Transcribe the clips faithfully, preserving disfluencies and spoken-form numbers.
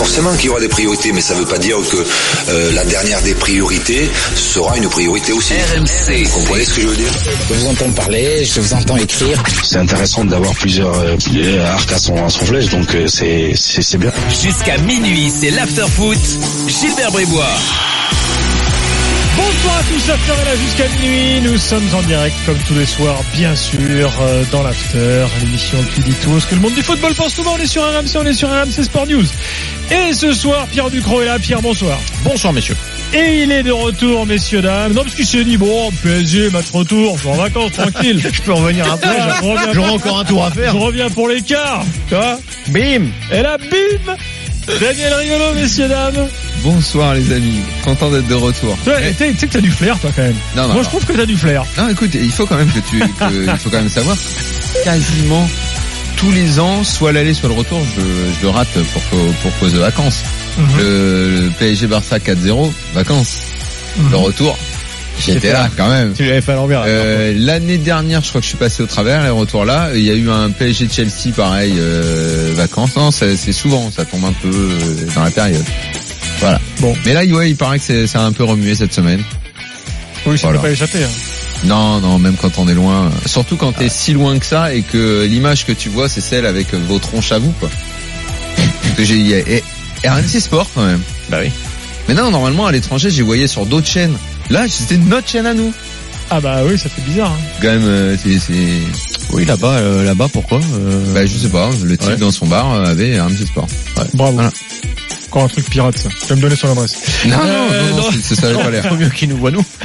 forcément qu'il y aura des priorités, mais ça ne veut pas dire que euh, la dernière des priorités sera une priorité aussi. R M C. Vous comprenez ce que je veux dire? Je vous entends parler, je vous entends écrire. C'est intéressant d'avoir plusieurs euh, arcs à son, à son flèche, donc euh, c'est, c'est, c'est bien. Jusqu'à minuit, c'est l'after-foot. Gilbert Brébois. Bonsoir à tous, l'after est là jusqu'à minuit. Nous sommes en direct comme tous les soirs, bien sûr, euh, dans l'after, l'émission qui dit tout ce que le monde du football pense souvent. On est sur R M C, on est sur R M C Sport News. Et ce soir, Pierre Ducrot est là. Pierre, bonsoir. Bonsoir, messieurs. Et il est de retour, messieurs, dames. Non, parce qu'il s'est dit, bon, P S G, match retour, je suis en vacances, tranquille. Je peux revenir après, ah, je reviens j'aurai encore un tour à faire. Je reviens pour l'écart, tu vois. Bim. Et là, bim. Daniel Riolo, messieurs, dames. Bonsoir les amis, content d'être de retour. Tu sais, tu sais que t'as du flair toi quand même. Non, non, Moi non. je trouve que t'as du flair. Non, écoute, il faut quand même que tu, que, il faut quand même savoir, quasiment tous les ans, soit l'aller, soit le retour, je, je le rate pour pour cause de vacances. Mm-hmm. Le, le P S G Barça quatre zéro, vacances. Mm-hmm. Le retour, j'étais là quand même. Tu l'avais fait à l'envers. Euh, l'année dernière, je crois que je suis passé au travers, les retours là. Il y a eu un P S G Chelsea pareil, euh, vacances. Non, c'est, c'est souvent, ça tombe un peu dans la période. Voilà. Bon. Mais là, ouais, il paraît que c'est, ça a un peu remué cette semaine. Oui, ça ne voilà. peut pas échapper. Hein. Non, non, même quand on est loin. Surtout quand t'es si loin que ça et que l'image que tu vois, c'est celle avec vos tronches à vous, quoi. Que j'ai, et, et R M C Sport, quand même. Bah oui. Mais non, normalement, à l'étranger, j'ai voyé sur d'autres chaînes. Là, c'était notre chaîne à nous. Ah bah oui, ça fait bizarre. Hein. Quand même, euh, c'est, c'est... Oui, là-bas, euh, là-bas, pourquoi euh... Bah, je sais pas. Le type ouais. dans son bar avait R M C Sport. Ouais. Bravo. Voilà. Encore un truc pirate, ça. Tu vas me donner son adresse. Non, euh, non, non, non, c'est, ça n'avait pas l'air. Faut mieux qu'il nous voit, nous.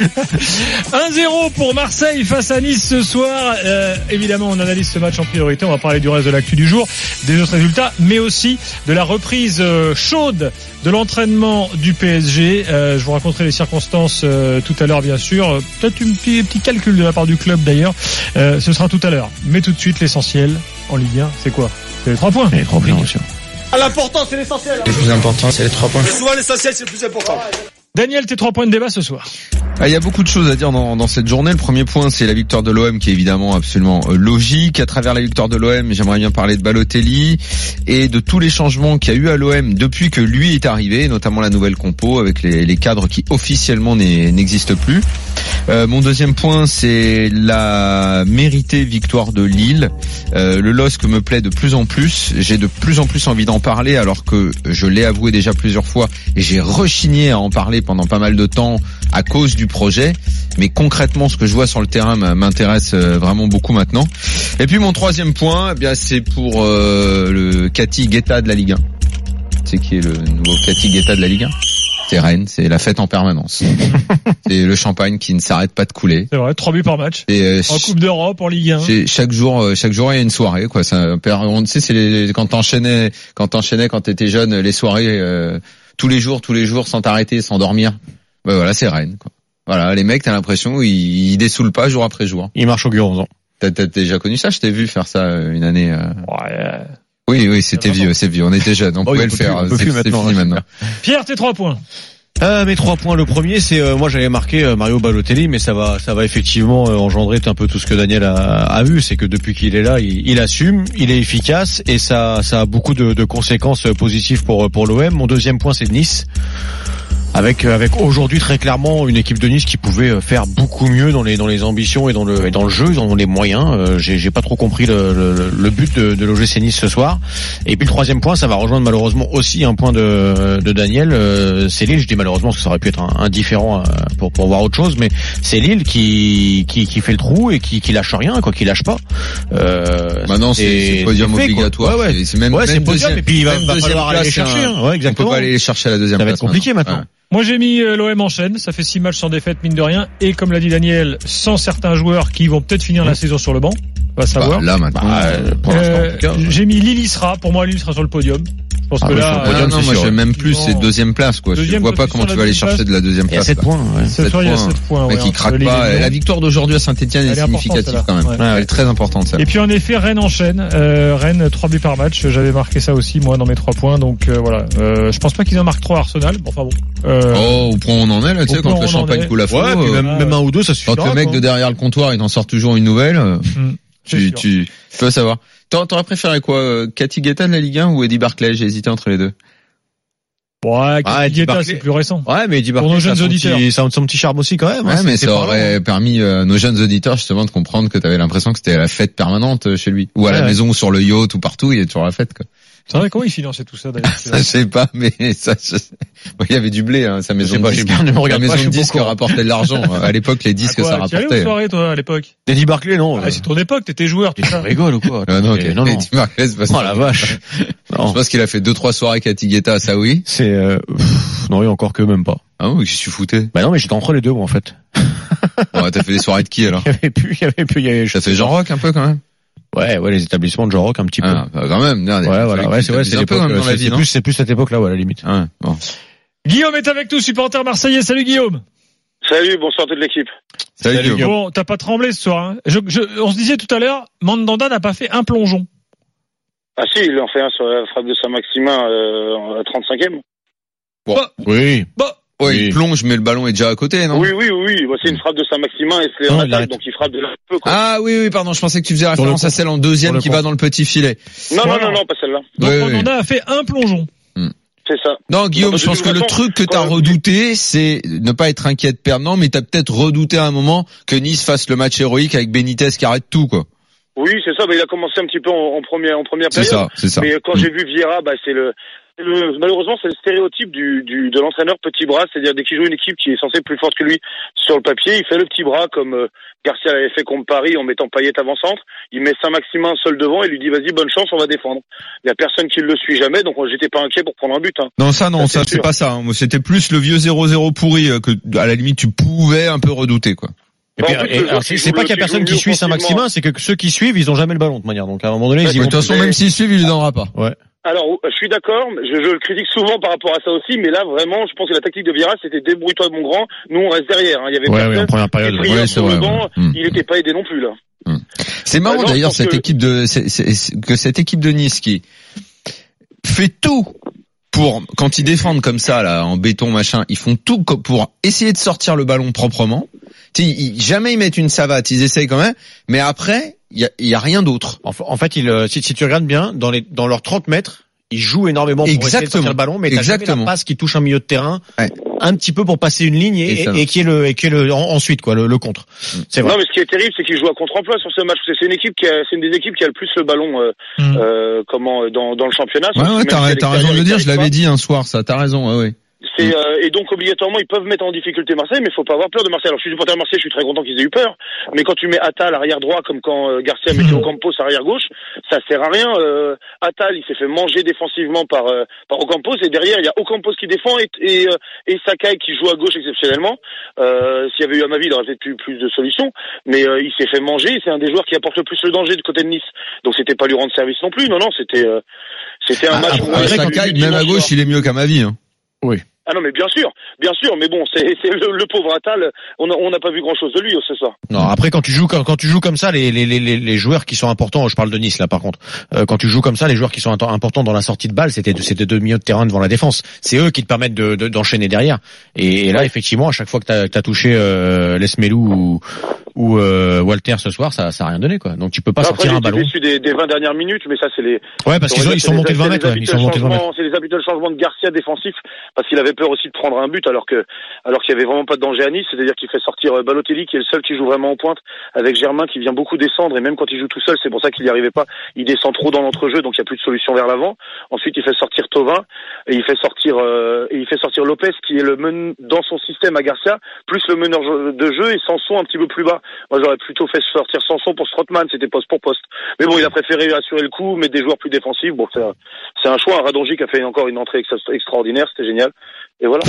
un zéro pour Marseille face à Nice ce soir. Euh, évidemment, on analyse ce match en priorité. On va parler du reste de l'actu du jour, des autres résultats, mais aussi de la reprise euh, chaude de l'entraînement du P S G. Euh, je vous raconterai les circonstances euh, tout à l'heure, bien sûr. Peut-être un petit, petit calcul de la part du club, d'ailleurs. Euh, ce sera tout à l'heure. Mais tout de suite, l'essentiel en Ligue un, c'est quoi? C'est les trois points. Les trois points, bien sûr. L'important, c'est l'essentiel. Le plus important, c'est les trois points. Et souvent, l'essentiel, c'est le plus important. Daniel, tes trois points de débat ce soir. Ah, il y a beaucoup de choses à dire dans, dans cette journée. Le premier point, c'est la victoire de l'O M qui est évidemment absolument euh, logique. À travers la victoire de l'O M, j'aimerais bien parler de Balotelli et de tous les changements qu'il y a eu à l'O M depuis que lui est arrivé, notamment la nouvelle compo avec les, les cadres qui officiellement n'existent plus. Euh, mon deuxième point, c'est la méritée victoire de Lille. Euh, le L O S C me plaît de plus en plus. J'ai de plus en plus envie d'en parler alors que je l'ai avoué déjà plusieurs fois et j'ai rechigné à en parler pendant pas mal de temps à cause du projet. Mais concrètement, ce que je vois sur le terrain m'intéresse vraiment beaucoup maintenant. Et puis mon troisième point, eh bien c'est pour euh, le Cathy Guetta de la Ligue un. C'est qui est le nouveau Cathy Guetta de la Ligue un? C'est Rennes, c'est la fête en permanence. C'est le champagne qui ne s'arrête pas de couler. C'est vrai, trois buts par match. Et euh, en Coupe d'Europe, en Ligue un. Chaque jour, chaque jour il y a une soirée, quoi. Ça, on sait, c'est les, quand t'enchaînais, quand t'enchaînais quand t'étais jeune, les soirées euh, tous les jours, tous les jours, sans t'arrêter, sans dormir. Ben voilà, c'est Rennes, quoi. Voilà, les mecs, t'as l'impression ils, ils dessoulent pas jour après jour. Ils marchent au guronzon. T'as, t'as déjà connu ça? Je t'ai vu faire ça une année. Euh... Ouais. Oui, oui, c'était vieux, c'est vieux. On était jeunes, on oh, pouvait le faire. Plus, c'est, c'est fini maintenant. Pierre, tes trois points. Euh, mes trois points. Le premier, c'est euh, moi j'avais marqué euh, Mario Balotelli, mais ça va, ça va effectivement euh, engendrer un peu tout ce que Daniel a, a vu, c'est que depuis qu'il est là, il, il assume, il est efficace et ça, ça a beaucoup de, de conséquences positives pour pour l'O M. Mon deuxième point, c'est Nice. Avec avec aujourd'hui très clairement une équipe de Nice qui pouvait faire beaucoup mieux dans les dans les ambitions et dans le et dans le jeu, ils ont les moyens. Euh, j'ai j'ai pas trop compris le le, le but de, de l'O G C Nice ce soir. Et puis le troisième point, ça va rejoindre malheureusement aussi un point de de Daniel, euh, c'est Lille. Je dis malheureusement parce que ça aurait pu être un, un différent pour pour voir autre chose, mais c'est Lille qui qui qui fait le trou et qui qui lâche rien, quoi, qui lâche pas. Euh, Maintenant c'est, c'est, c'est podium c'est fait, obligatoire. Ouais, ouais. C'est, c'est même ouais, même c'est podium. Deuxième, et puis il va, va falloir aller les chercher. Un, hein. Ouais, exactement. On peut pas aller les chercher à la deuxième place. Ça va être compliqué maintenant. maintenant. Ouais. Moi j'ai mis l'O M en chaîne, ça fait six matchs sans défaite mine de rien, et comme l'a dit Daniel, sans certains joueurs qui vont peut-être finir mmh. la saison sur le banc, on va savoir. Bah, là maintenant, bah, euh, pour l'instant, euh, en tout cas, j'ai mis Lille sera, pour moi Lille sera sur le podium. Je pense ah, que là, ah, non, non, moi j'aime même plus, c'est deuxième place, quoi. Deuxième, je vois pas comment tu vas aller chercher de la deuxième place. Il y a sept points, ouais. sept points, il y a sept points, mais qui craque pas. La victoire d'aujourd'hui à Saint-Etienne est significative quand même. Elle est très importante, ça. Et puis en effet, Rennes enchaîne, Rennes trois buts par match, j'avais marqué ça aussi, moi, dans mes trois points, donc voilà. Je pense pas qu'ils en marquent trois à Arsenal, enfin bon. Oh, au point où on en est, là, tu sais, quand le champagne coule à fond. Ouais, puis même un ou deux, ça suffit. Quand le mec de derrière le comptoir, il en sort toujours une nouvelle, tu, tu peux savoir. T'aurais préféré quoi, Cathy Guetta de la Ligue un ou Eddie Barclay? J'ai hésité entre les deux. Ouais, Ah, Eddie Guetta, Barclay. c'est plus récent. Ouais, mais Eddie Pour Barclay, nos ça a jeunes son auditeurs. petit- ça a son petit charme aussi quand même. Ouais, hein, mais c'est- ça c'est aurait parlant. permis euh, nos jeunes auditeurs justement de comprendre que t'avais l'impression que c'était la fête permanente euh, chez lui. Ou à Ouais, la ouais. maison ou sur le yacht ou partout, il y a toujours la fête, quoi. C'est vrai, comment il finançait tout ça, d'ailleurs? Ça, je sais pas, mais ça, je... bon, il y avait du blé, hein, sa maison sais de pas, disques. Gilbert, ne me La regarde maison pas, je de suis disques pas au courant. rapportait de l'argent. À l'époque, les disques, Ah, quoi, ça tu allais aux rapportait. soirées, toi, à l'époque? Eddie Barclay, non. Ah, c'est ton époque, t'étais joueur, tout Tu ça. rigoles ou quoi? Euh, non, Et ok. non, non. Eddie Barclay, c'est pas ça. Oh la vache. Je Non. pense qu'il a fait deux, trois soirées avec Guetta, ça oui. C'est, euh, pff, non, et encore que même pas. Ah oui, je suis fouté. Bah non, mais j'étais entre les deux, moi, en fait. Bon, t'as fait des soirées de qui, alors? Il y avait plus, il y avait plus, il y avait, Ça fait Jean Rock un peu, quand même? Ouais, ouais, les établissements de Jean Rock un petit peu. Ah, bah, quand même. Non, Ouais, voilà, ouais, c'est ouais, c'est un peu l'époque, comme dans la c'est vie, c'est non? plus, c'est plus cette époque-là, ouais, à la limite. Ah, ouais, bon. Guillaume est avec nous, supporter marseillais. Salut, Guillaume. Salut, bonsoir toute l'équipe. Salut, Salut, Guillaume. Bon, t'as pas tremblé ce soir, hein. Je, je, on se disait tout à l'heure, Mandanda n'a pas fait un plongeon. Ah si, il en fait un sur la frappe de Saint-Maximin euh, à trente-cinquième. Bon. Bah, Oui. bah, Ouais, Oui. il plonge, mais le ballon est déjà à côté, non? Oui, oui, oui, oui. C'est une frappe de Saint-Maximin et c'est Non, en il attaque, arrête. donc il frappe de là un peu, quoi. Ah oui, oui, pardon, je pensais que tu faisais Sur le référence à contre. celle en Sur deuxième le qui va contre. dans le petit filet. non, voilà. non, non, non, pas celle-là. donc Oui, oui, Mandanda a fait un plongeon. C'est ça. Non, Guillaume, Non, je de pense toute que le façon, truc que t'as quand- redouté, c'est ne pas être inquiet de perdre. Non, mais t'as peut-être redouté à un moment que Nice fasse le match héroïque avec Benitez qui arrête tout, quoi. Oui, c'est ça. Bah, il a commencé un petit peu en, en première, en première C'est période. ça, c'est ça. Mais quand Mm. j'ai vu Vieira, bah, c'est le, le- malheureusement, c'est le stéréotype du, du, de l'entraîneur petit bras. C'est-à-dire, dès qu'il joue une équipe qui est censée être plus forte que lui sur le papier, il fait le petit bras comme euh, Garcia l'avait fait contre Paris en mettant Payet avant-centre. Il met Saint-Maximin seul devant et lui dit, vas-y, bonne chance, on va défendre. Il y a personne qui le suit jamais, donc j'étais pas inquiet pour prendre un but, hein. Non, ça, non, Ça, ça, c'est c'est sûr. pas ça. hein. Moi, c'était plus le vieux zéro zéro pourri euh, que, à la limite, tu pouvais un peu redouter, quoi. Et Bah, puis, en plus, et- le alors, joueur c'est qui c'est joue pas le- qu'il y a qui personne joue qui mieux suit Saint-Maximin, offensivement. c'est que ceux qui suivent, ils ont jamais le ballon de manière. Donc à un moment donné, Ouais, ils y de vont. toute façon, mais- même s'il suit, il lui donnera pas. Alors, je suis d'accord, je, je le critique souvent par rapport à ça aussi, mais là, vraiment, je pense que la tactique de Vieira, c'était débrouille-toi, mon grand, nous, on reste derrière, hein. Il y avait Ouais, personne. ouais, en première période. Et ouais. Friand Ouais, c'est sur vrai, le banc, ouais. Mm. il était pas aidé non plus, là. C'est marrant Bah non, d'ailleurs je pense cette que- équipe de c'est- c'est- c'est- que cette équipe de Nice qui fait tout pour quand ils défendent comme ça là en béton machin, ils font tout co- pour essayer de sortir le ballon proprement. Tu sais, ils- jamais ils mettent une savate, ils essayent quand même, mais après il y a, il y a rien d'autre. En, en fait, il, euh, si, si tu regardes bien, dans les dans leurs trente mètres, ils jouent énormément pour essayer de Exactement. sortir le ballon, mais t'as jamais Exactement. la passe qui touche un milieu de terrain, Ouais. un petit peu pour passer une ligne et, Et ça, et, et qui est le et qui est le en- ensuite quoi, le, le contre. C'est vrai. Non, mais ce qui est terrible, c'est qu'il joue à contre-emploi sur ce match. C'est une équipe qui a, c'est une des équipes qui a le plus le ballon, euh, Mm. euh, comment, euh, dans, dans le championnat. Ouais Même ouais, si t'as à t'as raison de le l'extérieur, dire, ils je l'avais arrivent dit un soir ça, t'as raison, ouais ouais. pas. C'est, euh, et donc, obligatoirement, ils peuvent mettre en difficulté Marseille, mais il faut pas avoir peur de Marseille. Alors, je suis supporter de Marseille, je suis très content qu'ils aient eu peur. Mais quand tu mets Attal arrière droit, comme quand euh, Garcia mettait Ocampos arrière gauche, ça sert à rien. Euh, Attal, il s'est fait manger défensivement par, euh, par Ocampos, et derrière, il y a Ocampos qui défend et, et, euh, et Sakai qui joue à gauche exceptionnellement. Euh, s'il y avait eu Amavi, il aurait peut-être eu plus de solutions. Mais euh, il s'est fait manger, et c'est un des joueurs qui apporte le plus le danger du côté de Nice. Donc, c'était pas lui rendre service non plus. Non, non, c'était, euh, c'était un Ah, match. après, moyen Sakai, du même à dimanche gauche, soir. il est mieux qu'à ma vie. Hein. Ah non, mais bien sûr, bien sûr, mais bon, c'est, c'est le, le pauvre Attal, on n'a on n'a pas vu grand-chose de lui ce soir. Non, après quand tu joues quand, quand tu joues comme ça, les, les les les joueurs qui sont importants, je parle de Nice là par contre. Euh, quand tu joues comme ça, les joueurs qui sont importants dans la sortie de balle, c'était c'était deux milieux de terrain devant la défense. C'est eux qui te permettent de, de d'enchaîner derrière. Et, et là, effectivement, à chaque fois que t'as as touché euh, Lesmelou ou ou euh, Walter ce soir, ça ça a rien donné quoi. Donc tu peux pas Après, sortir j'ai un été ballon. déçu des, des vingt dernières minutes, mais ça c'est les. Ouais, parce qu'ils ont, ils sont montés de vingt mètres. Ouais, ils sont montés de vingt mètres. C'est les habituels changements de Garcia défensif, parce qu'il avait peur aussi de prendre un but, alors que alors qu'il y avait vraiment pas de danger à Nice. C'est-à-dire qu'il fait sortir euh, Balotelli, qui est le seul qui joue vraiment en pointe, avec Germain qui vient beaucoup descendre, et même quand il joue tout seul, c'est pour ça qu'il n'y arrivait pas. Il descend trop dans l'entrejeu, donc il n'y a plus de solution vers l'avant. Ensuite, il fait sortir Thauvin et il fait sortir euh, et il fait sortir Lopez, qui est le men dans son système à Garcia, plus le meneur de jeu, et Sanson un petit peu plus bas. Moi, j'aurais plutôt fait sortir Sanson pour Strootman, c'était poste pour poste. Mais bon, il a préféré assurer le coup, mettre des joueurs plus défensifs. Bon, c'est un, c'est un choix. Radonjic qui a fait encore une entrée extra- extraordinaire, c'était génial. Et voilà.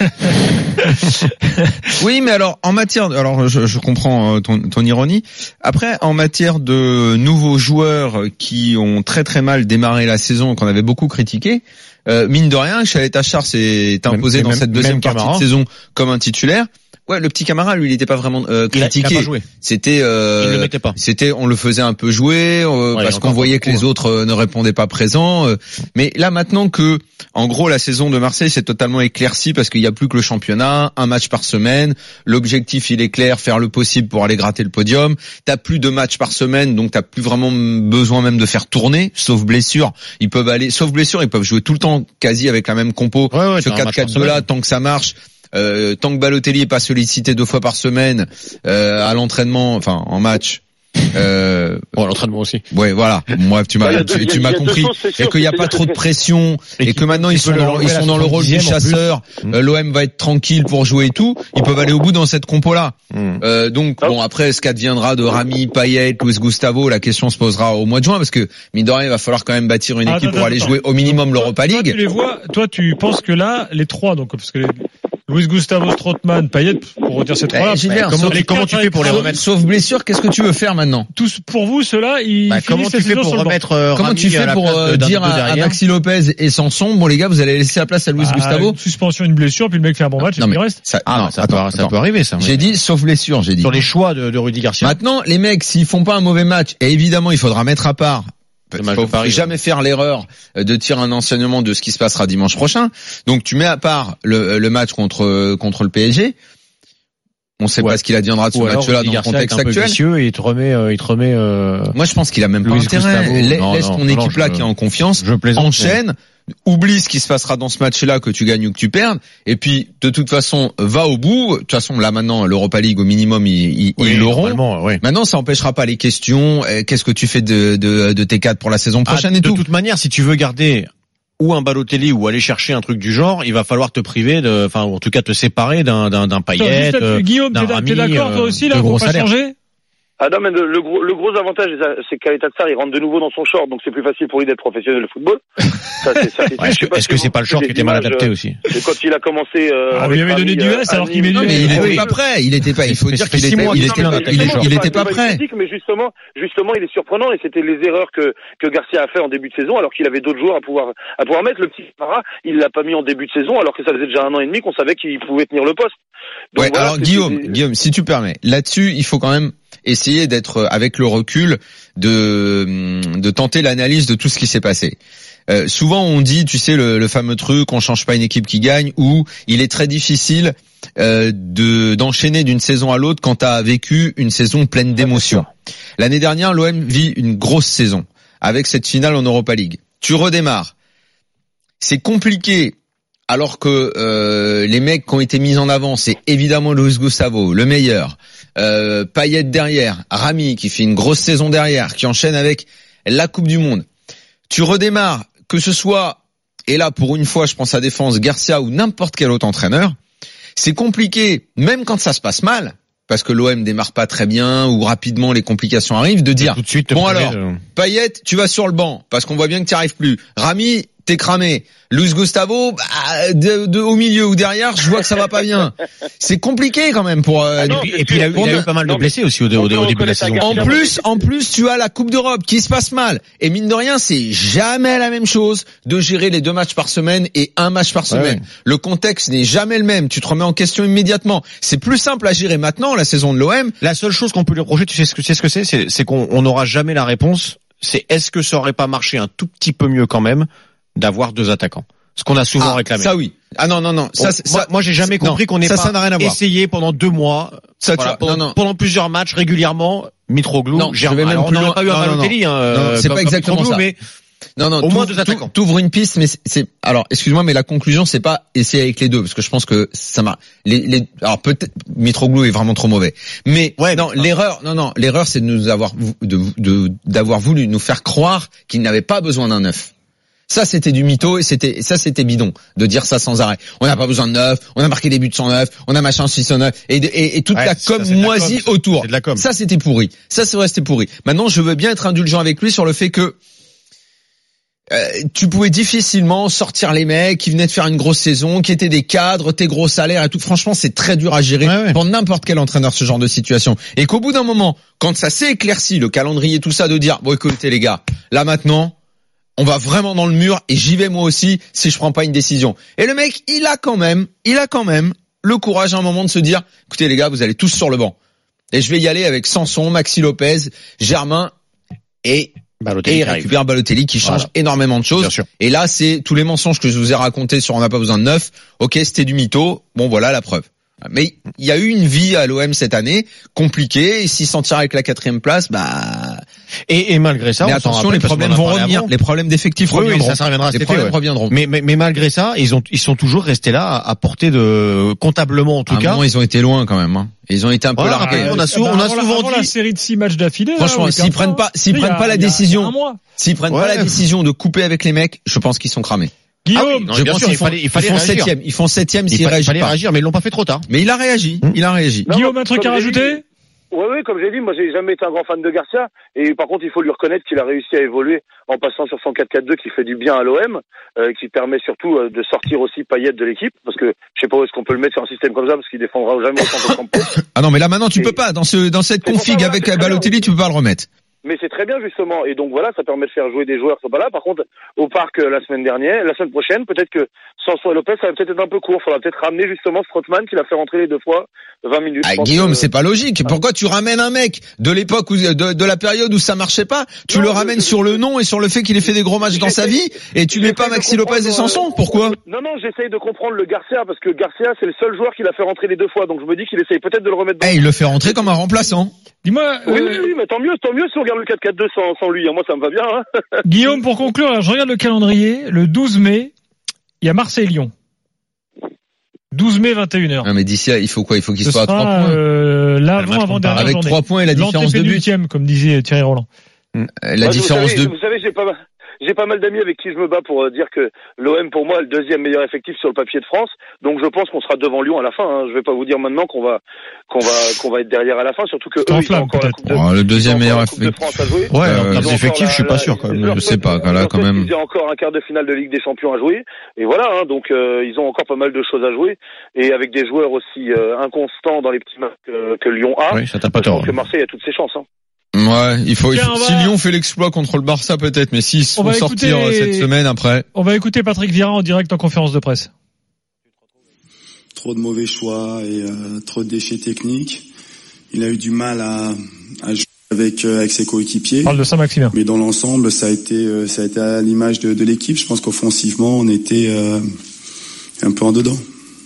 Oui, mais alors en matière, de, alors je, je comprends euh, ton, ton ironie. Après, en matière de nouveaux joueurs qui ont très très mal démarré la saison, qu'on avait beaucoup critiqué, euh, mine de rien, Chalet Achar s'est imposé Même- dans même- cette deuxième même partie Camara. de saison comme un titulaire. Ouais, le petit Camara, lui, il était pas vraiment euh, critiqué. Il a, il a pas joué. C'était, euh, il le mettait pas. C'était, on le faisait un peu jouer euh, ouais, parce qu'on voyait que les autres euh, ne répondaient pas présents. Euh, mais là, maintenant que, en gros, la saison de Marseille s'est totalement éclaircie parce qu'il y a plus que le championnat, un match par semaine. L'objectif, il est clair, faire le possible pour aller gratter le podium. T'as plus de matchs par semaine, donc t'as plus vraiment besoin même de faire tourner, sauf blessure. Ils peuvent aller, sauf blessure, ils peuvent jouer tout le temps quasi avec la même compo. Ouais, ouais, ce quatre quatre deux là, tant que ça marche. Euh, tant que Balotelli est pas sollicité deux fois par semaine euh, à l'entraînement, enfin en match. Euh, bon, l'entraînement aussi. Ouais, voilà. Moi, tu m'as, tu, tu m'as compris. Choses, et qu'il n'y a pas trop de pression et, et que maintenant ils sont dans, ils sont dans le rôle du chasseur. Euh, L'O M va être tranquille pour jouer et tout. Ils peuvent aller au bout dans cette compo là. Mm. Euh, donc bon, après, ce qu'adviendra de Rami, Payet, Luis Gustavo, la question se posera au mois de juin parce que mine de rien, il va falloir quand même bâtir une ah, équipe attends, pour aller attends. jouer au minimum l'Europa League. Toi, tu les vois. Toi, tu penses que là, les trois, donc parce que les... Luis Gustavo, Strootman, Payet, pour redire ces trois-là. Eh, comment, les comment tu fais pour les remettre? Sauf blessure, qu'est-ce que tu veux faire maintenant? Tous, pour vous, ceux-là, ils bah, comment tu fais pour remettre, euh, comment tu fais pour euh, dire à, à Maxi Lopez et Sanson, bon les gars, vous allez laisser la place à Luis ah, Gustavo? Une suspension, une blessure, puis le mec fait un bon match, non, et puis il reste. Ça, ah, non, ça, attends, peut, ça peut arriver, ça. J'ai mais... dit, sauf blessure, j'ai dit. Sur les choix de, de Rudy Garcia. Maintenant, les mecs, s'ils font pas un mauvais match, et évidemment, il faudra mettre à part, il faut Paris, jamais ouais. faire l'erreur de tirer un enseignement de ce qui se passera dimanche prochain. Donc tu mets à part le, le match contre contre le P S G. On sait ouais. pas ce qu'il adviendra de ce match-là dans le contexte actuel. Et il te remet, euh, il te remet. Euh... Moi, je pense qu'il a même pas Luis intérêt. Laisse non, ton non, équipe non, là je, qui est en confiance. Je plaisante, enchaîne. Mais... Oublie ce qui se passera dans ce match-là, que tu gagnes ou que tu perdes. Et puis, de toute façon, va au bout. De toute façon, là maintenant, l'Europa League au minimum, ils, ils, oui, ils l'auront. Oui. Maintenant, ça empêchera pas les questions. Qu'est-ce que tu fais de, de, de tes cadres pour la saison prochaine ah, et de tout. De toute manière, si tu veux garder ou un Balotelli ou aller chercher un truc du genre, il va falloir te priver de, enfin, en tout cas te séparer d'un d'un d'un Payet, euh, Guillaume, d'un Rami, t'es d'accord toi aussi là pour pas changer? Ah non, mais le, le gros, le gros avantage, c'est qu'Aleta Tsar, il rentre de nouveau dans son short, donc c'est plus facile pour lui d'être professionnel de football. Ça, c'est, ça, c'est, ouais, est-ce que, est-ce que c'est pas le short qui était mal adapté aussi? C'est quand il a commencé, euh, ah, il avait donné du S alors qu'il met du S. Mais il était pas prêt, il était pas, il faut dire qu'il était, il était, il était pas prêt. Mais justement, justement, il est surprenant et c'était les erreurs que, que Garcia a fait en début de saison alors qu'il avait d'autres joueurs à pouvoir, à pouvoir mettre. Le petit Camara, il l'a pas mis en début de saison alors que ça faisait déjà un an et demi qu'on savait qu'il pouvait tenir le poste. Ouais, alors Guillaume, Guillaume, si tu permets, là-dessus, il faut quand même essayer d'être avec le recul de de tenter l'analyse de tout ce qui s'est passé. Euh, souvent on dit, tu sais, le, le fameux truc, on change pas une équipe qui gagne, ou il est très difficile euh, de d'enchaîner d'une saison à l'autre quand tu as vécu une saison pleine d'émotions. L'année dernière, l'O M vit une grosse saison avec cette finale en Europa League. Tu redémarres. C'est compliqué. Alors que euh, les mecs qui ont été mis en avant, c'est évidemment Luis Gustavo, le meilleur, euh, Payet derrière, Rami qui fait une grosse saison derrière, qui enchaîne avec la Coupe du Monde. Tu redémarres, que ce soit, et là pour une fois je pense à défense, Garcia ou n'importe quel autre entraîneur, c'est compliqué, même quand ça se passe mal, parce que l'O M démarre pas très bien ou rapidement les complications arrivent, de dire, de suite, bon alors, de... Payet, tu vas sur le banc, parce qu'on voit bien que tu n'y arrives plus. Rami, t'es cramé. Luis Gustavo, bah, de, de, au milieu ou derrière, je vois que ça va pas bien. C'est compliqué quand même pour. Euh, ah non, et, puis, et puis il a, il a eu pas mal de non, blessés aussi au, au, au début de la saison. En plus, en plus, tu as la Coupe d'Europe qui se passe mal. Et mine de rien, c'est jamais la même chose de gérer les deux matchs par semaine et un match par semaine. Ouais. Le contexte n'est jamais le même. Tu te remets en question immédiatement. C'est plus simple à gérer maintenant la saison de l'O M. La seule chose qu'on peut lui reprocher, tu sais ce que, tu sais ce que c'est, c'est, c'est qu'on n'aura jamais la réponse. C'est est-ce que ça aurait pas marché un tout petit peu mieux quand même d'avoir deux attaquants, ce qu'on a souvent ah, réclamé. Ça oui. Ah non non non. Ça, bon, ça moi, moi j'ai jamais compris non, qu'on ait ça, pas ça n'a rien à voir. essayé pendant deux mois, ça, voilà, pendant, non, non. pendant plusieurs matchs régulièrement. Mitroglou, non, je vais même alors, plus on n'aurait pas eu un Balotelli, hein, non, non, c'est pas exactement ça. Mais non non. Au moins deux attaquants. T'ouvres une piste, mais c'est alors excuse-moi, mais la conclusion c'est pas essayer avec les deux, parce que je pense que ça marche. Les, les alors peut-être Mitroglou est vraiment trop mauvais, mais ouais, non l'erreur non non l'erreur c'est de nous avoir de, de d'avoir voulu nous faire croire qu'il n'avait pas besoin d'un neuf. Ça, c'était du mytho et c'était, ça, c'était bidon de dire ça sans arrêt. On n'a pas besoin de neuf, on a marqué des buts sans neuf, on a machin six sans neuf et, et, et toute ouais, la com ça, moisie com. autour. C'est de la com. Ça, c'était pourri. Ça, c'est vrai, c'était pourri. Maintenant, je veux bien être indulgent avec lui sur le fait que euh, tu pouvais difficilement sortir les mecs qui venaient de faire une grosse saison, qui étaient des cadres, tes gros salaires et tout. Franchement, c'est très dur à gérer ouais, ouais. pour n'importe quel entraîneur ce genre de situation. Et qu'au bout d'un moment, quand ça s'est éclairci, le calendrier, tout ça, de dire bon, écoutez les gars, là maintenant. On va vraiment dans le mur et j'y vais moi aussi si je prends pas une décision. Et le mec, il a quand même, il a quand même le courage à un moment de se dire, écoutez les gars, vous allez tous sur le banc. Et je vais y aller avec Sanson, Maxi Lopez, Germain et Balotelli et il récupère Balotelli qui change voilà. énormément de choses. Et là, c'est tous les mensonges que je vous ai racontés sur on n'a pas besoin de neuf. Ok, c'était du mytho. Bon, voilà la preuve. Mais il y a eu une vie à l'O M cette année compliquée. Et s'ils s'en tirent avec la quatrième place, bah. Et, et malgré ça, mais attention, les problèmes vont revenir. Avant. Les problèmes d'effectifs oui, reviendront. Oui, ça, ça reviendra. Les problèmes fait, ouais. reviendront. Mais, mais, mais malgré ça, ils ont, ils sont toujours restés là à, à portée de comptablement en tout à cas. Un moment, ils ont été loin quand même. Hein. Ils ont été un peu voilà, largués. On a, sou- on a souvent avant dit la série de six matchs d'affilée. Franchement, là, s'ils prennent pas, s'ils prennent pas la décision, s'ils prennent pas la décision de couper avec les mecs, je pense qu'ils sont cramés. Guillaume, ah oui, non, je bien pense sûr, qu'ils il fallait, il fallait ils font réagir. septième, ils font septième s'ils il réagissent fallait pas. réagir, mais ils l'ont pas fait trop tard. Mais il a réagi, mmh. il a réagi. Non, Guillaume, un truc à rajouter? Oui, oui, comme j'ai dit, moi j'ai jamais été un grand fan de Garcia, et par contre il faut lui reconnaître qu'il a réussi à évoluer en passant sur son quatre quatre deux qui fait du bien à l'O M, euh, qui permet surtout euh, de sortir aussi Payet de l'équipe, parce que je sais pas où est-ce qu'on peut le mettre sur un système comme ça, parce qu'il défendra jamais autant de Campos. Ah non, mais là maintenant tu et peux pas, dans ce dans cette config avec Balotelli, tu peux pas le remettre. Mais c'est très bien justement, et donc voilà, ça permet de faire jouer des joueurs qui sont pas là. Par contre, au parc la semaine dernière, la semaine prochaine, peut-être que Sanson et Lopez, ça va peut-être être un peu court. Faudra peut-être ramener justement Strootman qui l'a fait rentrer les deux fois vingt minutes. Ah, Guillaume, que... c'est pas logique. Pourquoi tu ramènes un mec de l'époque où de, de la période où ça marchait pas, tu non, le ramènes je... sur le nom et sur le fait qu'il ait fait des gros matchs dans sa vie, et tu mets pas Maxi Lopez et Sanson? Pourquoi? Non, non, j'essaye de comprendre le Garcia parce que Garcia c'est le seul joueur qui l'a fait rentrer les deux fois, donc je me dis qu'il essaye peut-être de le remettre. Dans... Eh, il le fait rentrer comme un remplaçant. Dis-moi. Oui, euh... oui, oui, mais tant mieux, tant mieux si on regarde le quatre quatre deux sans, sans lui. Moi, ça me va bien. Hein. Guillaume, pour conclure, là, je regarde le calendrier. Le douze mai, il y a Marseille-Lyon. douze mai, vingt et une heures. Ah, mais d'ici là, il faut quoi? Il faut qu'il Ce soit à trois points. Euh, l'avant, avant dernière avec journée. trois points et la différence de but. Comme disait Thierry Roland. La Moi, différence vous savez, de. Vous savez, j'ai pas mal. J'ai pas mal d'amis avec qui je me bats pour dire que l'O M pour moi est le deuxième meilleur effectif sur le papier de France. Donc je pense qu'on sera devant Lyon à la fin. Hein. Je vais pas vous dire maintenant qu'on va qu'on va qu'on va être derrière à la fin, surtout que eux, ils ont encore la coupe de, oh, le deuxième meilleur effectif de France à jouer. Ouais, euh, les effectifs, je suis pas sûr quand même. Je sais pas, là quand même. Il y a encore un quart de finale de Ligue des Champions à jouer. Et voilà, hein, donc euh, ils ont encore pas mal de choses à jouer. Et avec des joueurs aussi euh, inconstants dans les petits matchs que, que Lyon a. Oui, ça t'a pas tort. Que Marseille a toutes ses chances. Hein. Ouais, il faut, il faut Tiens, si va... Lyon fait l'exploit contre le Barça peut-être, mais s'ils se font écouter... sortir cette semaine après. On va écouter Patrick Vieira en direct en conférence de presse. Trop de mauvais choix et euh, trop de déchets techniques. Il a eu du mal à, à jouer avec euh, avec ses coéquipiers. Parle de Saint-Maximin. Mais dans l'ensemble, ça a été euh, ça a été à l'image de, de l'équipe. Je pense qu'offensivement, on était euh, un peu en dedans.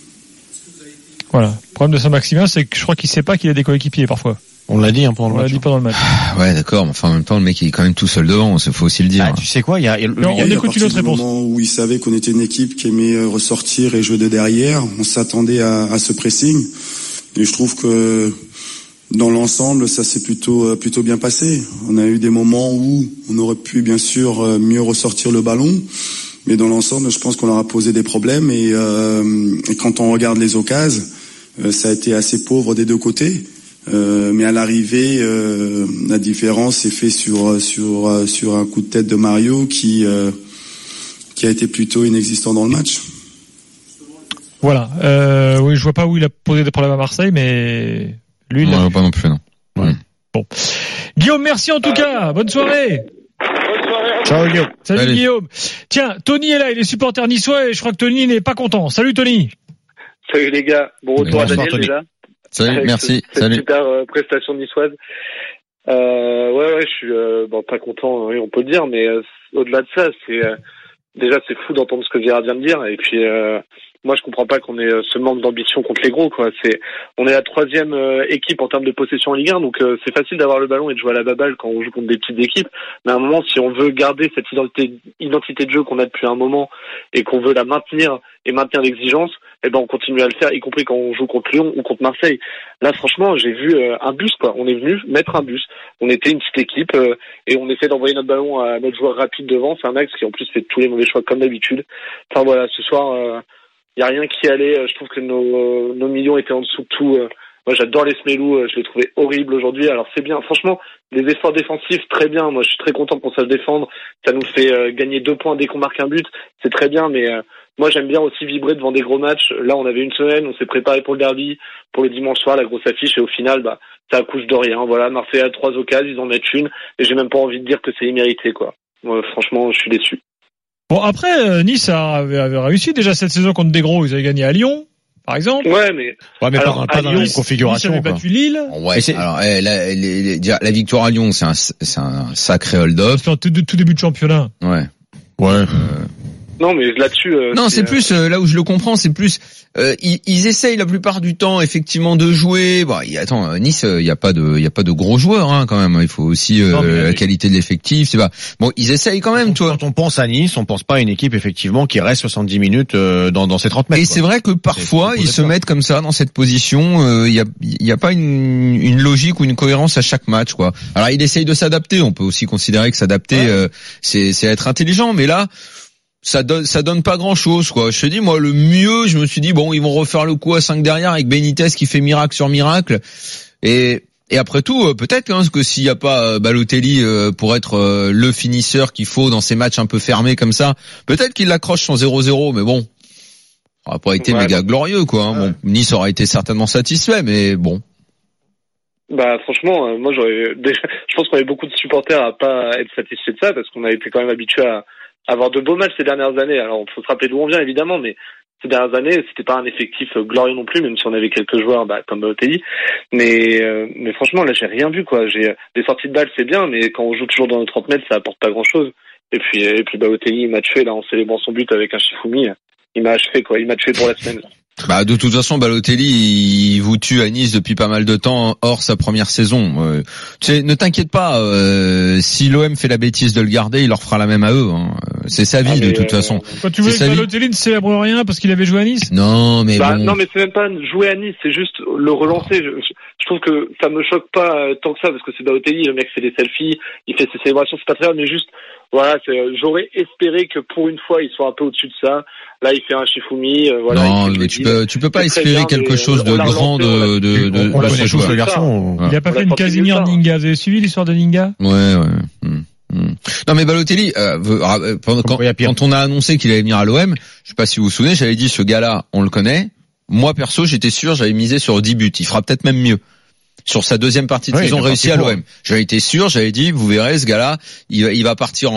Voilà. Le problème de Saint-Maximin, c'est que je crois qu'il sait pas qu'il a des coéquipiers parfois. On l'a dit hein, pendant le On match. l'a dit pendant le match. Ouais, d'accord, mais enfin en même temps le mec il est quand même tout seul devant, il faut aussi le dire. Ah, tu sais quoi, il y a, il y a, non, on on écoute une autre réponse. Au moment où il savait qu'on était une équipe qui aimait ressortir et jouer de derrière, on s'attendait à, à ce pressing. Et je trouve que dans l'ensemble, ça s'est plutôt plutôt bien passé. On a eu des moments où on aurait pu bien sûr mieux ressortir le ballon, mais dans l'ensemble, je pense qu'on leur a posé des problèmes. Et, euh, et quand on regarde les occasions, ça a été assez pauvre des deux côtés. Euh, mais à l'arrivée, euh, la différence s'est faite sur sur sur un coup de tête de Mario qui euh, qui a été plutôt inexistant dans le match. Voilà. Euh, oui, je vois pas où il a posé des problèmes à Marseille, mais lui, il non, l'a pas non plus, non. Ouais. Bon. Guillaume, merci en tout cas. Bonne soirée. Bonne soirée. Ciao Guillaume. Salut Allez. Guillaume. Tiens, Tony est là, il est supporter niçois et je crois que Tony n'est pas content. Salut Tony. Salut les gars. Bon retour à Daniel Tony. déjà. Salut, Avec merci. Cette Salut. super euh, prestation niçoise. Euh, ouais, ouais, je suis euh, bon, pas content, oui, on peut le dire, mais euh, au-delà de ça, c'est euh, déjà c'est fou d'entendre ce que Vieira vient de dire. Et puis euh, moi, je comprends pas qu'on ait ce manque d'ambition contre les gros, quoi. C'est, on est la troisième euh, équipe en termes de possession en Ligue un, donc euh, c'est facile d'avoir le ballon et de jouer à la baballe quand on joue contre des petites équipes. Mais à un moment, si on veut garder cette identité, identité de jeu qu'on a depuis un moment et qu'on veut la maintenir et maintenir l'exigence, eh ben on continue à le faire, y compris quand on joue contre Lyon ou contre Marseille. Là, franchement, j'ai vu euh, un bus, quoi. On est venu mettre un bus. On était une petite équipe euh, et on essaie d'envoyer notre ballon à notre joueur rapide devant. C'est un axe qui en plus fait tous les mauvais choix comme d'habitude. Enfin voilà, ce soir. Euh, Il y a rien qui allait. Je trouve que nos, nos millions étaient en dessous de tout. Moi, j'adore les Smelou. Je les trouvais horribles aujourd'hui. Alors, c'est bien. Franchement, les efforts défensifs, très bien. Moi, je suis très content qu'on sache défendre. Ça nous fait euh, gagner deux points dès qu'on marque un but. C'est très bien. Mais euh, moi, j'aime bien aussi vibrer devant des gros matchs. Là, on avait une semaine. On s'est préparé pour le derby, pour le dimanche soir, la grosse affiche. Et au final, bah, ça accouche de rien. Voilà, Marseille a trois occasions. Ils en mettent une. Et j'ai même pas envie de dire que c'est immérité, quoi. Moi, franchement, je suis déçu. Bon, après, Nice avait, avait réussi déjà cette saison contre des gros. Ils avaient gagné à Lyon. par exemple. Ouais, mais ouais, mais alors, pas, pas dans la même configuration. Nice avait battu Lille. Ouais. Alors, eh, la, la, la, la victoire à Lyon, c'est un, c'est un sacré hold-up. C'était en tout, tout début de championnat. Ouais. Ouais. Euh... Non, mais là-dessus. Euh, non, c'est, c'est plus euh... euh, là où je le comprends, c'est plus euh, ils, ils essayent la plupart du temps effectivement de jouer. Bon, y, attends, Nice, il y a pas de, il y a pas de gros joueurs hein, quand même. Il faut aussi euh, non, mais, la mais... qualité de l'effectif. C'est pas bon, ils essayent quand même. Quand, toi. Quand on pense à Nice, on pense pas à une équipe effectivement qui reste soixante-dix minutes euh, dans dans ses trente mètres. Et quoi. c'est vrai que parfois ils se mettent comme ça dans cette position. Il euh, y a, il y a pas une, une logique ou une cohérence à chaque match, quoi. Alors il essaye de s'adapter. On peut aussi considérer que s'adapter, ouais. euh, c'est, c'est être intelligent, mais là. Ça donne, ça donne pas grand chose, quoi. Je te dis, moi, le mieux, je me suis dit, bon, ils vont refaire le coup à cinq derrière avec Benitez qui fait miracle sur miracle. Et, et après tout, peut-être, hein, parce que s'il y a pas Balotelli pour être le finisseur qu'il faut dans ces matchs un peu fermés comme ça, peut-être qu'il l'accroche son zéro zéro, mais bon. Ça n'a pas été ouais, méga bah, glorieux, quoi. Hein. Ouais. Bon, Nice aura été certainement satisfait, mais bon. Bah franchement, euh, moi j'aurais déjà, je pense qu'on avait beaucoup de supporters à pas être satisfaits de ça parce qu'on a été quand même habitués à avoir de beaux matchs ces dernières années. Alors, il faut se rappeler d'où on vient, évidemment, mais ces dernières années, c'était pas un effectif glorieux non plus, même si on avait quelques joueurs, bah, comme Balotelli. Mais, euh, mais franchement, là, j'ai rien vu, quoi. J'ai, des sorties de balles, c'est bien, mais quand on joue toujours dans nos trente mètres, ça apporte pas grand chose. Et puis, et puis, Balotelli, il m'a achevé, là, en célébrant son but avec un Shifumi. Il m'a achevé, quoi. Il m'a achevé pour la semaine, là. Bah de toute façon Balotelli il vous tue à Nice depuis pas mal de temps hors sa première saison. Euh, tu sais, ne t'inquiète pas, euh, si l'O M fait la bêtise de le garder, il leur fera la même à eux. Hein. C'est sa vie ah, de toute euh... façon. Quand tu veux que Balotelli ne célèbre rien parce qu'il avait joué à Nice. Non mais bah, bon. non mais c'est même pas jouer à Nice, c'est juste le relancer. Je, je trouve que ça me choque pas tant que ça parce que c'est Balotelli, le mec fait des selfies, il fait ses célébrations, c'est pas très grave, mais juste voilà, c'est, j'aurais espéré que pour une fois il soit un peu au-dessus de ça. Là, il fait un Shifumi. Euh, voilà, non, mais tu peux, tu peux pas espérer bien, quelque chose de grand de, de, de, de, de ce joueur garçon. Il a pas fait une Casimir Ninga. Vous avez suivi l'histoire de Ninga? Ouais, ouais. Hum, hum. Non, mais Balotelli, euh, quand, quand, quand on a annoncé qu'il allait venir à l'O M, je sais pas si vous vous souvenez, j'avais dit ce gars-là, on le connaît. Moi, perso, j'étais sûr, j'avais misé sur dix buts. Il fera peut-être même mieux. Sur sa deuxième partie de oui, saison réussie à l'O M. J'avais été sûr, j'avais dit, vous verrez, ce gars-là, il va, il va partir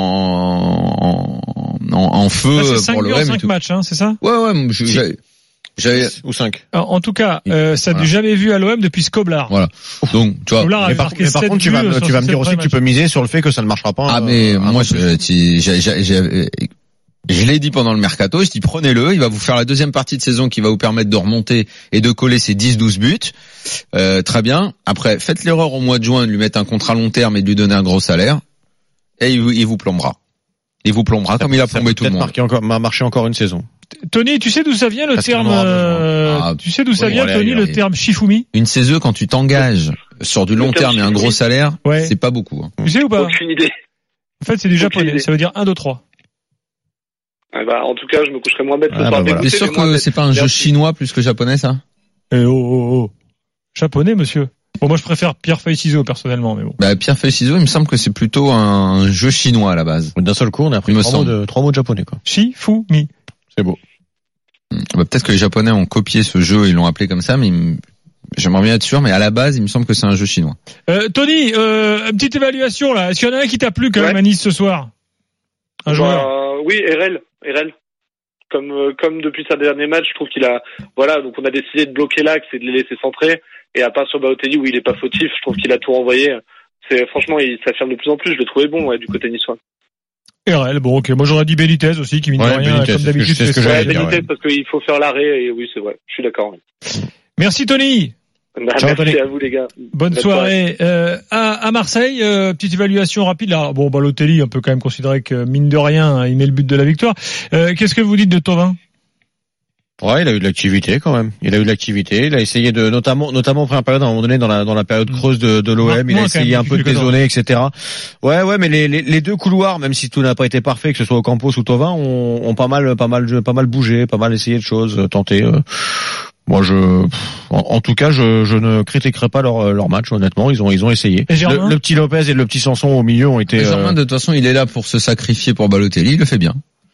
en, en, en, en feu ah, pour l'O M. C'est cinq matchs, hein, c'est ça? Ouais, ouais, je, j'avais, j'avais, ou cinq. En tout cas, euh, ça n'a voilà. jamais vu à l'O M depuis Skoblar. Voilà. Donc, tu vois. Skoblar mais par, mais par contre, tu vas, tu vas me dire aussi que tu peux miser sur le fait que ça ne marchera pas. Ah, euh, mais moi, je, j'ai, j'ai, j'ai, je l'ai dit pendant le mercato, je dis prenez-le, il va vous faire la deuxième partie de saison qui va vous permettre de remonter et de coller ses dix douze buts. Euh, très bien. Après, faites l'erreur au mois de juin de lui mettre un contrat long terme et de lui donner un gros salaire. Et il vous, il vous plombera. Il vous plombera comme il a plombé tout le monde. Ça m'a marché encore une saison. Tony, tu sais d'où ça vient le Parce terme, euh, ah, tu sais d'où ça oui, vient, Tony, le terme Shifumi? Une saison, quand tu t'engages sur du long terme et un gros salaire, ouais. c'est pas beaucoup. Hein. Tu sais ou pas? Aucune idée. En fait, c'est du japonais. Ça veut dire un, deux, trois. Ah bah, en tout cas, je me coucherai moins bête ce ah soir. Bah voilà. T'es sûr que c'est pas un jeu chinois plus que japonais, ça? Eh oh, oh, oh. Japonais, monsieur. Bon, moi, je préfère pierre-feuille-ciseaux, personnellement, mais bon. Bah, pierre-feuille-ciseaux, il me semble que c'est plutôt un jeu chinois, à la base. D'un seul coup, on a appris trois mots, de, trois mots de japonais, quoi. Shifumi. C'est beau. Bah, peut-être que les japonais ont copié ce jeu, ils l'ont appelé comme ça, mais il... j'aimerais bien être sûr, mais à la base, il me semble que c'est un jeu chinois. Euh, Tony, euh, une petite évaluation, là. Est-ce qu'il y en a un qui t'a plu, quand ouais. même, à Nice ce soir? Un bah, joueur? Oui, R L. R L. Comme euh, comme depuis sa dernier match, je trouve qu'il a voilà, donc on a décidé de bloquer l'axe et de les laisser centrer. Et à part sur Balotelli où il est pas fautif, je trouve qu'il a tout renvoyé. C'est franchement, il s'affirme de plus en plus. Je le trouvais bon ouais, du côté niçois. R L, bon ok, moi j'aurais dit Benitez aussi qui mine ouais, de rien Benitez, comme d'habitude. C'est ce que j'allais ouais, dire. Benitez Ouais. Parce qu'il faut faire l'arrêt et oui c'est vrai, je suis d'accord. Ouais. Merci Tony. Bah, Ciao, merci Tony. À vous les gars. Bonne, Bonne soirée. soirée. Euh, à, à Marseille, euh, petite évaluation rapide là. Bon, Balotelli, on peut quand même considérer que mine de rien, il met le but de la victoire. Euh, qu'est-ce que vous dites de Thauvin? Ouais, il a eu de l'activité quand même. Il a eu de l'activité. Il a essayé de, notamment, notamment en première période, à un moment donné, dans la dans la période creuse de, de l'O M, il a essayé un peu de dézonner, et cetera. Ouais, ouais, mais les, les les deux couloirs, même si tout n'a pas été parfait, que ce soit Ocampos ou Thauvin, ont, ont pas mal, pas mal, pas mal bougé, pas mal essayé de choses, tenté. Euh. Moi, je, en, en tout cas, je, je ne critiquerai pas leur leur match. Honnêtement, ils ont ils ont essayé. Le, le petit Lopez et le petit Sanson au milieu ont été. Germain, euh... de toute façon, il est là pour se sacrifier pour Balotelli. Il le fait bien.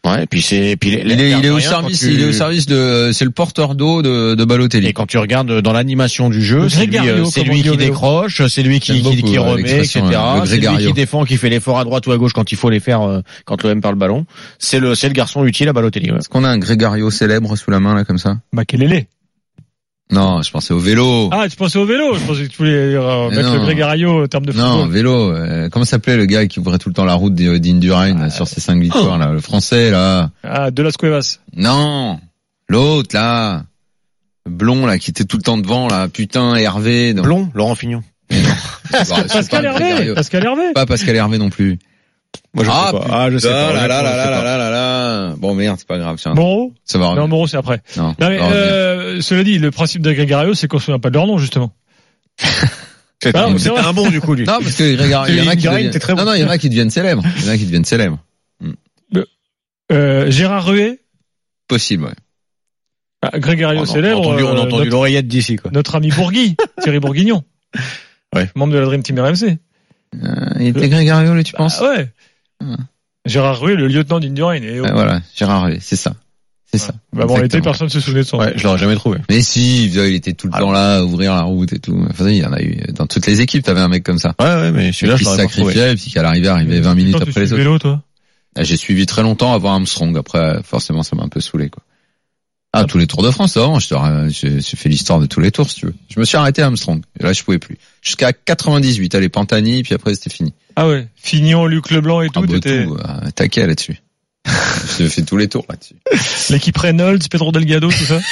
Ouais, et puis c'est, puis il est, il est au service, tu... il est au service de, c'est le porteur d'eau de, de Balotelli. Et quand tu regardes dans l'animation du jeu, c'est lui, c'est lui qui décroche, c'est lui qui, qui, qui remet, et cetera. C'est lui qui défend, qui fait l'effort à droite ou à gauche quand il faut les faire, quand l'O M perd le ballon. C'est le, c'est le garçon utile à Balotelli. Ouais. Est-ce qu'on a un Grégario célèbre sous la main, là, comme ça? Makelele. Non, je pensais au vélo. Ah, tu pensais au vélo. Je pensais que tu voulais euh, mettre non. le Grégario au terme de football. Non, vélo. Euh, comment s'appelait le gars qui ouvrait tout le temps la route d'Indurain ah, sur ses cinq victoires, oh. là, le français, là. Ah, De Las Cuevas. Non. L'autre, là. Le blond, là, qui était tout le temps devant, là. Putain, Hervé. Donc... Blond, Laurent Fignon. Mais non. Pascal, Pascal Hervé. Pascal Hervé. Pas Pascal Hervé non plus. Moi, je ah, sais pas. Ah, je sais pas. Là, là, là, là, là, là, là, là. Bon, merde, c'est pas grave. Tiens. Moreau? Ça va revenir. Non, Moreau, c'est après. Non. non mais, euh, cela dit, le principe de Grégario, c'est qu'on se souvient pas de leur nom, justement. C'est ah, un, un bon, du coup, lui. Non, parce que Grégario, il y en a qui deviennent, très bon. Non, non, il y en a qui deviennent célèbres. Il y en a qui deviennent célèbres. Le, euh, Gérard Ruet? Possible, ouais. Ah, Grégario on célèbre. On a entendu, euh, on a entendu notre, l'oreillette d'ici, quoi. Notre ami Bourgui, Thierry Bourguignon. Ouais. Membre de la Dream Team R M C. Euh, il était Grégario, là, tu penses? Ah, ouais. Ah. Gérard Ruet, le lieutenant d'Indurain. Et ouais, voilà, Gérard Ruet, c'est ça. C'est ouais. ça. Bah bon, en été, personne ne se souvenait de son. Ouais, je l'aurais jamais trouvé. Mais si, il était tout le ah, temps là, à ouvrir la route et tout. Enfin, il y en a eu, dans toutes les équipes, t'avais un mec comme ça. Ouais, ouais, mais celui-là, je l'aurais pas trouvé. Qui se sacrifiait, et puis qu'à l'arrivée, arrivait vingt minutes après les autres. Vélo, toi? J'ai suivi très longtemps avant Armstrong. Après, forcément, ça m'a un peu saoulé, quoi. Ah, tous les Tours de France, avant, je te, j'ai fait l'histoire de tous les tours, si tu veux. Je me suis arrêté à Armstrong. Et là, je pouvais plus. Jusqu'à quatre-vingt-dix-huit, allez, Pantani, puis après, c'était fini. Ah ouais. Fignon, Luc Leblanc et tout, ah, bah, t'étais... tout, euh, taquet là-dessus. J'ai fait tous les tours là-dessus. L'équipe Reynolds, Pedro Delgado, tout ça?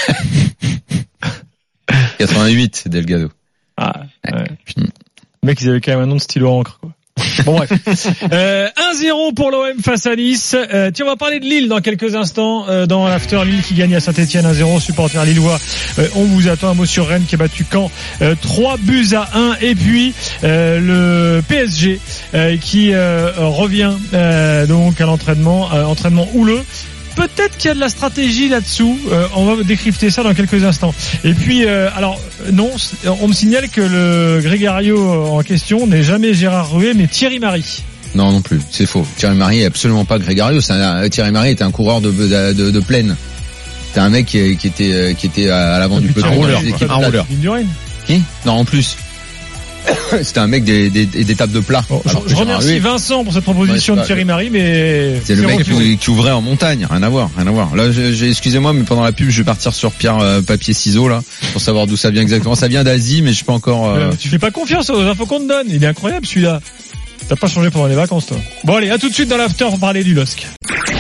quatre-vingt-huit, c'est Delgado. Ah, ouais. ouais. Mec, ils avaient quand même un nom de stylo encre, quoi. Bon bref, euh, un zéro pour l'O M face à Nice. Euh, tiens, on va parler de Lille dans quelques instants. Euh, dans l'after, Lille qui gagne à Saint-Etienne un zéro. Supporter lillois, euh, on vous attend. Un mot sur Rennes qui a battu Caen euh, trois buts à un. Et puis euh, le P S G euh, qui euh, revient euh, donc à l'entraînement, euh, entraînement houleux. Peut-être qu'il y a de la stratégie là-dessous. Euh, on va décrypter ça dans quelques instants. Et puis, euh, alors non, on me signale que le Grégario en question n'est jamais Gérard Ruet, mais Thierry Marie. Non, non plus. C'est faux. Thierry Marie est absolument pas Grégario. C'est un, Thierry Marie était un coureur de de, de, de plaine. C'était un mec qui, qui était qui était à l'avant du peloton. Un rouleur. Un rouleur. Qui ? Non, en plus. C'était un mec des, des, des étapes de plat. Bon, je, je remercie Vincent pour cette proposition ouais, de Thierry Marie, mais c'est le mec qui, qui ouvrait en montagne, rien à voir, rien à voir. Là, j'ai, excusez-moi, mais pendant la pub, je vais partir sur pierre, euh, papier, ciseaux là, pour savoir d'où ça vient exactement. Ça vient d'Asie, mais je suis pas encore. Euh... Euh, tu fais pas confiance aux infos qu'on te donne. Il est incroyable celui-là. T'as pas changé pendant les vacances, toi. Bon allez, à tout de suite dans l'after pour parler du L O S C. R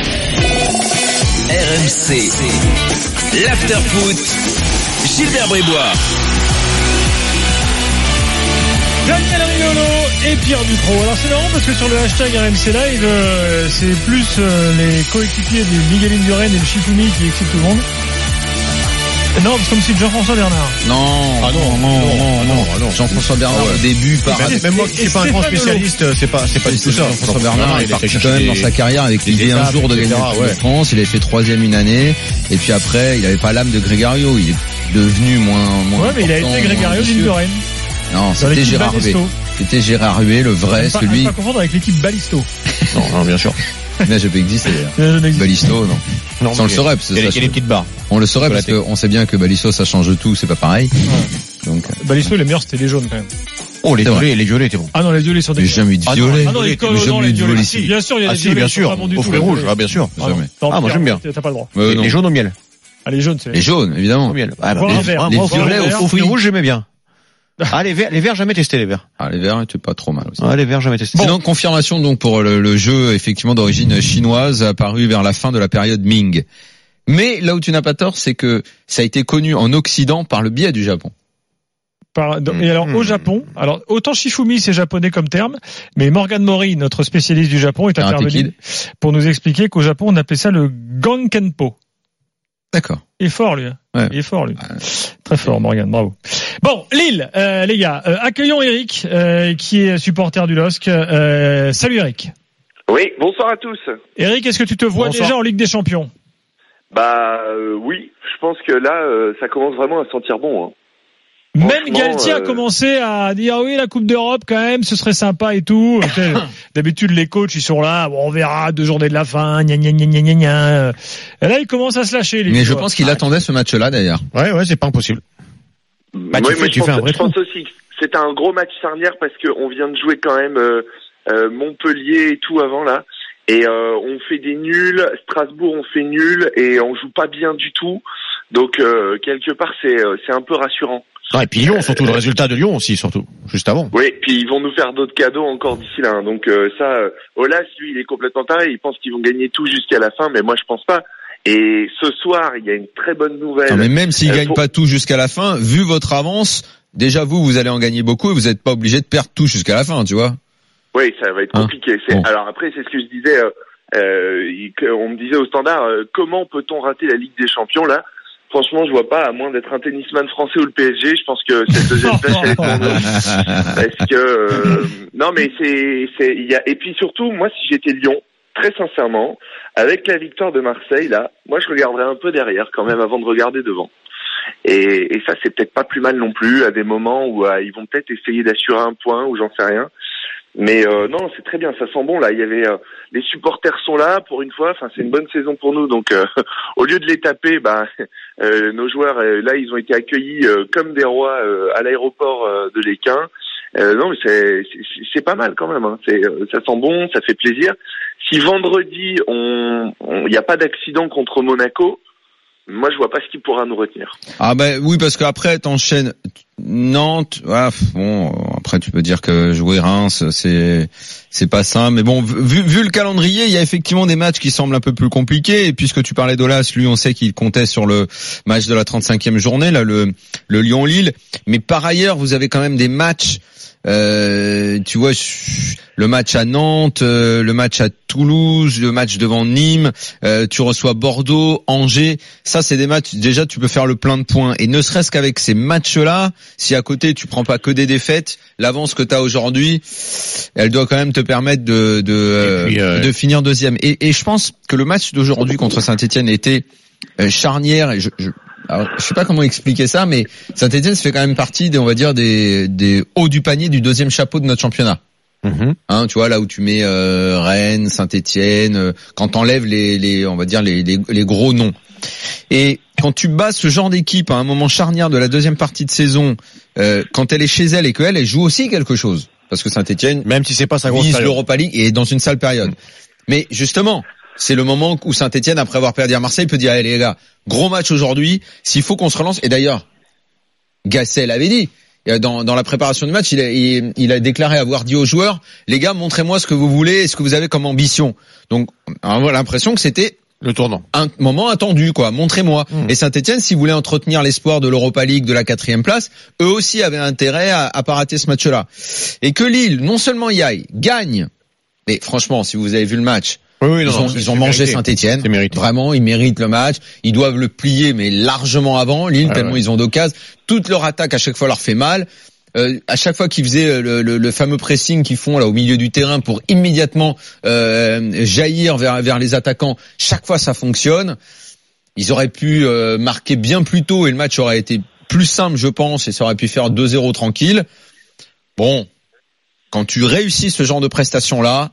M C, l'after foot, Gilbert Brébois. Daniel Riolo et Pierre Ducrot. Alors c'est marrant parce que sur le hashtag R M C Live, euh, c'est plus euh, les coéquipiers de Miguel Indurain et le Shifumi qui excitent tout le monde. Non, c'est comme si Jean-François Bernard. Non, ah non, non, non, non, non. Jean-François Bernard au début, par même, même moi qui suis pas un grand spécialiste, c'est pas, c'est pas du tout ça. Jean-François Bernard, il est parti quand même dans sa carrière avec l'idée un jour de gagner le Tour de France. Il avait fait troisième une année, et puis après, il avait pas l'âme de Grégario. Il est devenu moins, moins. Ouais, mais il a été Grégario d'Indurain. Non, c'était Gérard Ruet. C'était Gérard Ruet, le vrai, pas, celui. Pas confondre avec l'équipe Balisto. Non, non, bien sûr. Là, j'ai pas existé. Balisto, non. non on le saurait, parce que il y a les petites barres. On le saurait parce qu'on sait bien que Balisto, ça change tout, c'est pas pareil. Ouais. Donc. Balisto, les meilleurs, c'était les jaunes, quand même. Oh, les violets, les violets étaient bons. Ah non, les violets sont des. J'ai jamais eu de violet. Ah non, les jamais eu de violet. Bien sûr, il y a des violets. Ah si, bien sûr. Au fruits rouges, ah bien sûr. Ah, moi j'aime bien. T'as pas le droit. Les jaunes au miel. Ah, les jaunes, c'est. Les jaunes, évidemment. Au miel. Ah, les violets au fruits rouges, j'aimais bien. Ah, les verts, les verts, jamais testé, les verts. Ah, les verts, c'est pas trop mal aussi. Ah, les verts, jamais testé. Bon. Sinon, confirmation donc pour le, le jeu, effectivement, d'origine chinoise, apparu vers la fin de la période Ming. Mais là où tu n'as pas tort, c'est que ça a été connu en Occident par le biais du Japon. Par, et alors, au Japon, alors, autant Shifumi, c'est japonais comme terme, mais Morgan Mori, notre spécialiste du Japon, est intervenu pour nous expliquer qu'au Japon, on appelait ça le Gankenpo. D'accord. Il est fort, lui. Ouais. Il est fort, lui. Ouais. Très fort, Morgan, bravo. Bon, Lille, euh, les gars, euh, accueillons Eric, euh, qui est supporter du L O S C. Euh, salut Eric. Oui, bonsoir à tous. Eric, est-ce que tu te vois bonsoir. déjà en Ligue des Champions? Bah euh, oui, je pense que là, euh, ça commence vraiment à sentir bon. Hein. Même Galtier a commencé à dire oui, la Coupe d'Europe quand même, ce serait sympa et tout. D'habitude les coachs ils sont là, bon, on verra deux journées de la fin, gna gna gna gna gna gna. Et là ils commencent à se lâcher. Les mais joueurs. Je pense qu'il attendait ce match-là d'ailleurs. Ouais ouais, c'est pas impossible. Bah, oui, tu mais fais, tu je, fais pense, un vrai je pense aussi que c'était un gros match charnière parce qu'on vient de jouer quand même euh, euh, Montpellier et tout avant là. Et euh, on fait des nuls, Strasbourg on fait nul et on joue pas bien du tout. Donc euh, quelque part c'est c'est un peu rassurant. Ah, et puis Lyon, surtout euh, le résultat de Lyon aussi, surtout juste avant. Oui, puis ils vont nous faire d'autres cadeaux encore d'ici là. Hein. Donc euh, ça, euh, Olas lui il est complètement pareil. Il pense qu'ils vont gagner tout jusqu'à la fin, mais moi je pense pas. Et ce soir il y a une très bonne nouvelle. Non, mais même s'ils euh, gagnent pour... pas tout jusqu'à la fin, vu votre avance, déjà vous vous allez en gagner beaucoup et vous n'êtes pas obligé de perdre tout jusqu'à la fin, tu vois. Oui, ça va être compliqué. Hein c'est... Bon. Alors après c'est ce que je disais. Euh, euh, on me disait au standard, euh, comment peut-on rater la Ligue des Champions là? Franchement, je vois pas, à moins d'être un tennisman français ou le P S G, je pense que cette deuxième place elle est pour nous. Parce que euh, non, mais c'est c'est il y a et puis surtout, moi, si j'étais Lyon, très sincèrement, avec la victoire de Marseille là, moi je regarderais un peu derrière quand même avant de regarder devant. Et, et ça, c'est peut-être pas plus mal non plus à des moments où euh, ils vont peut-être essayer d'assurer un point ou j'en sais rien. Mais euh, non, c'est très bien, ça sent bon là. Il y avait euh, les supporters sont là pour une fois. Enfin, c'est une bonne saison pour nous. Donc, euh, au lieu de les taper, bah, euh, nos joueurs euh, là, ils ont été accueillis euh, comme des rois euh, à l'aéroport euh, de l'Équin. Euh, non, mais c'est, c'est c'est pas mal quand même. Hein. C'est euh, ça sent bon, ça fait plaisir. Si vendredi on il n'y a pas d'accident contre Monaco, moi je vois pas ce qui pourra nous retenir. Ah ben oui, parce qu'après t'enchaînes Nantes. Ah, bon, après tu peux dire que jouer Reims c'est c'est pas simple, mais bon, vu vu le calendrier, il y a effectivement des matchs qui semblent un peu plus compliqués. Et puisque tu parlais d'Olas, lui on sait qu'il comptait sur le match de la trente-cinquième journée là, le le Lyon-Lille. Mais par ailleurs, vous avez quand même des matchs. Euh, tu vois, le match à Nantes, euh, le match à Toulouse, le match devant Nîmes, euh, tu reçois Bordeaux, Angers. Ça, c'est des matchs, déjà, tu peux faire le plein de points. Et ne serait-ce qu'avec ces matchs-là, si à côté, tu prends pas que des défaites, l'avance que tu as aujourd'hui, elle doit quand même te permettre de de, puis, euh, de finir deuxième. Et, et je pense que le match d'aujourd'hui contre Saint-Etienne était euh, charnière. Et je, je Alors, je sais pas comment expliquer ça, mais Saint-Etienne fait quand même partie des, on va dire, des, des hauts du panier du deuxième chapeau de notre championnat. Mmh. Hein, tu vois, là où tu mets euh, Rennes, Saint-Etienne, euh, quand t'enlèves les, les, on va dire les, les, les gros noms. Et quand tu bats ce genre d'équipe à un moment charnière de la deuxième partie de saison, euh, quand elle est chez elle et qu'elle, elle joue aussi quelque chose, parce que Saint-Etienne, même si c'est pas sa grosse vise l'Europa League et est dans une sale période. Mmh. Mais justement, c'est le moment où Saint-Etienne, après avoir perdu à Marseille, peut dire allez les gars, gros match aujourd'hui, s'il faut qu'on se relance. Et d'ailleurs, Gasset l'avait dit. Dans, dans la préparation du match, il a, il, il a déclaré avoir dit aux joueurs, les gars, montrez-moi ce que vous voulez et ce que vous avez comme ambition. Donc, on a l'impression que c'était le tournant, un moment attendu, quoi. Montrez-moi. Mmh. Et Saint-Etienne, s'ils voulaient entretenir l'espoir de l'Europa League, de la quatrième place, eux aussi avaient intérêt à, à pas rater ce match-là. Et que Lille, non seulement y aille, gagne, mais franchement, si vous avez vu le match, oui, oui, non, ils ont, non, ils ont mangé Saint-Etienne. Vraiment, ils méritent le match. Ils doivent le plier, mais largement avant. Lille, ah, tellement ouais. ils ont d'occasions. Toute leur attaque, à chaque fois, leur fait mal. Euh, à chaque fois qu'ils faisaient le, le, le fameux pressing qu'ils font là au milieu du terrain pour immédiatement euh, jaillir vers, vers les attaquants, chaque fois ça fonctionne. Ils auraient pu euh, marquer bien plus tôt et le match aurait été plus simple, je pense, et ça aurait pu faire deux zéro tranquille. Bon, quand tu réussis ce genre de prestations-là,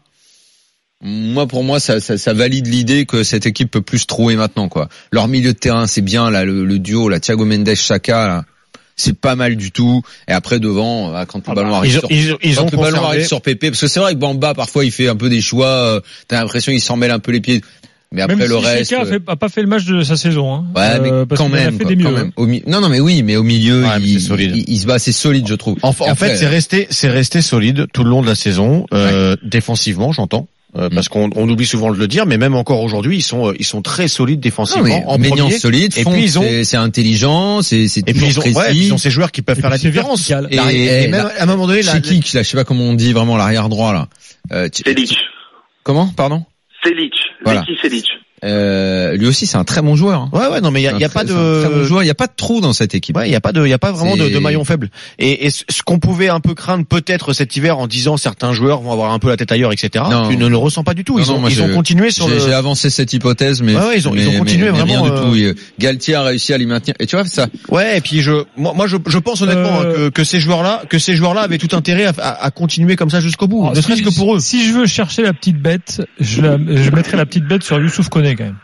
moi, pour moi, ça, ça, ça valide l'idée que cette équipe peut plus se trouver maintenant, quoi. Leur milieu de terrain, c'est bien, là, le, le duo, là, Thiago Mendes, Chaka, là, c'est pas mal du tout. Et après, devant, quand le ah ballon bah, arrive sur, ils, ils quand le ballon arrive sur Pépé, parce que c'est vrai que Bamba, parfois, il fait un peu des choix, euh, t'as l'impression qu'il s'en mêle un peu les pieds. Mais après, même le si reste. Chaka a, a pas fait le match de sa saison, hein. Ouais, mais euh, quand même, quoi, quand même. Au mi... Non, non, mais oui, mais au milieu, ouais, il, il, il se bat assez solide, je trouve. En, en après, fait, c'est resté, c'est resté solide tout le long de la saison, euh, ouais. défensivement, j'entends. Euh, parce qu'on on oublie souvent de le dire, mais même encore aujourd'hui, ils sont ils sont très solides défensivement. Non, en Ménian solide, et puis ils ont c'est, c'est intelligent, c'est c'est et puis ils ont précis. Ouais, ils ont ces joueurs qui peuvent et faire la différence. Et, et, et, et même à un moment donné, là, Chikic, là, je sais pas comment on dit vraiment l'arrière droit là. Euh, Selic. Comment, pardon? Selic. Voilà. Selic. Euh, lui aussi, c'est un très bon joueur. Hein. Ouais, ouais, non, mais il y a, y a pas de, très bon joueur. Il y a pas de trou dans cette équipe. Ouais, il y a pas de, il y a pas vraiment c'est... de, de maillon faible. Et, et ce qu'on pouvait un peu craindre peut-être cet hiver en disant certains joueurs vont avoir un peu la tête ailleurs, et cetera. Non. Tu ne le ressens pas du tout. Non, ils ont, non, moi, ils ont continué sur j'ai, le. J'ai avancé cette hypothèse, mais. Ouais, ouais, ils ont, mais, ils ont continué mais, vraiment. Mais rien euh... du tout. Galtier a réussi à lui maintenir. Et tu vois ça. Ouais, et puis je, moi, moi je, je pense honnêtement euh... que, que ces joueurs-là, que ces joueurs-là avaient tout intérêt à, à, à continuer comme ça jusqu'au bout. Alors, ne serait-ce si, que pour eux. Si je veux chercher la petite bête, je, la, je mettrais la petite bête sur Youssouf Koné quand même.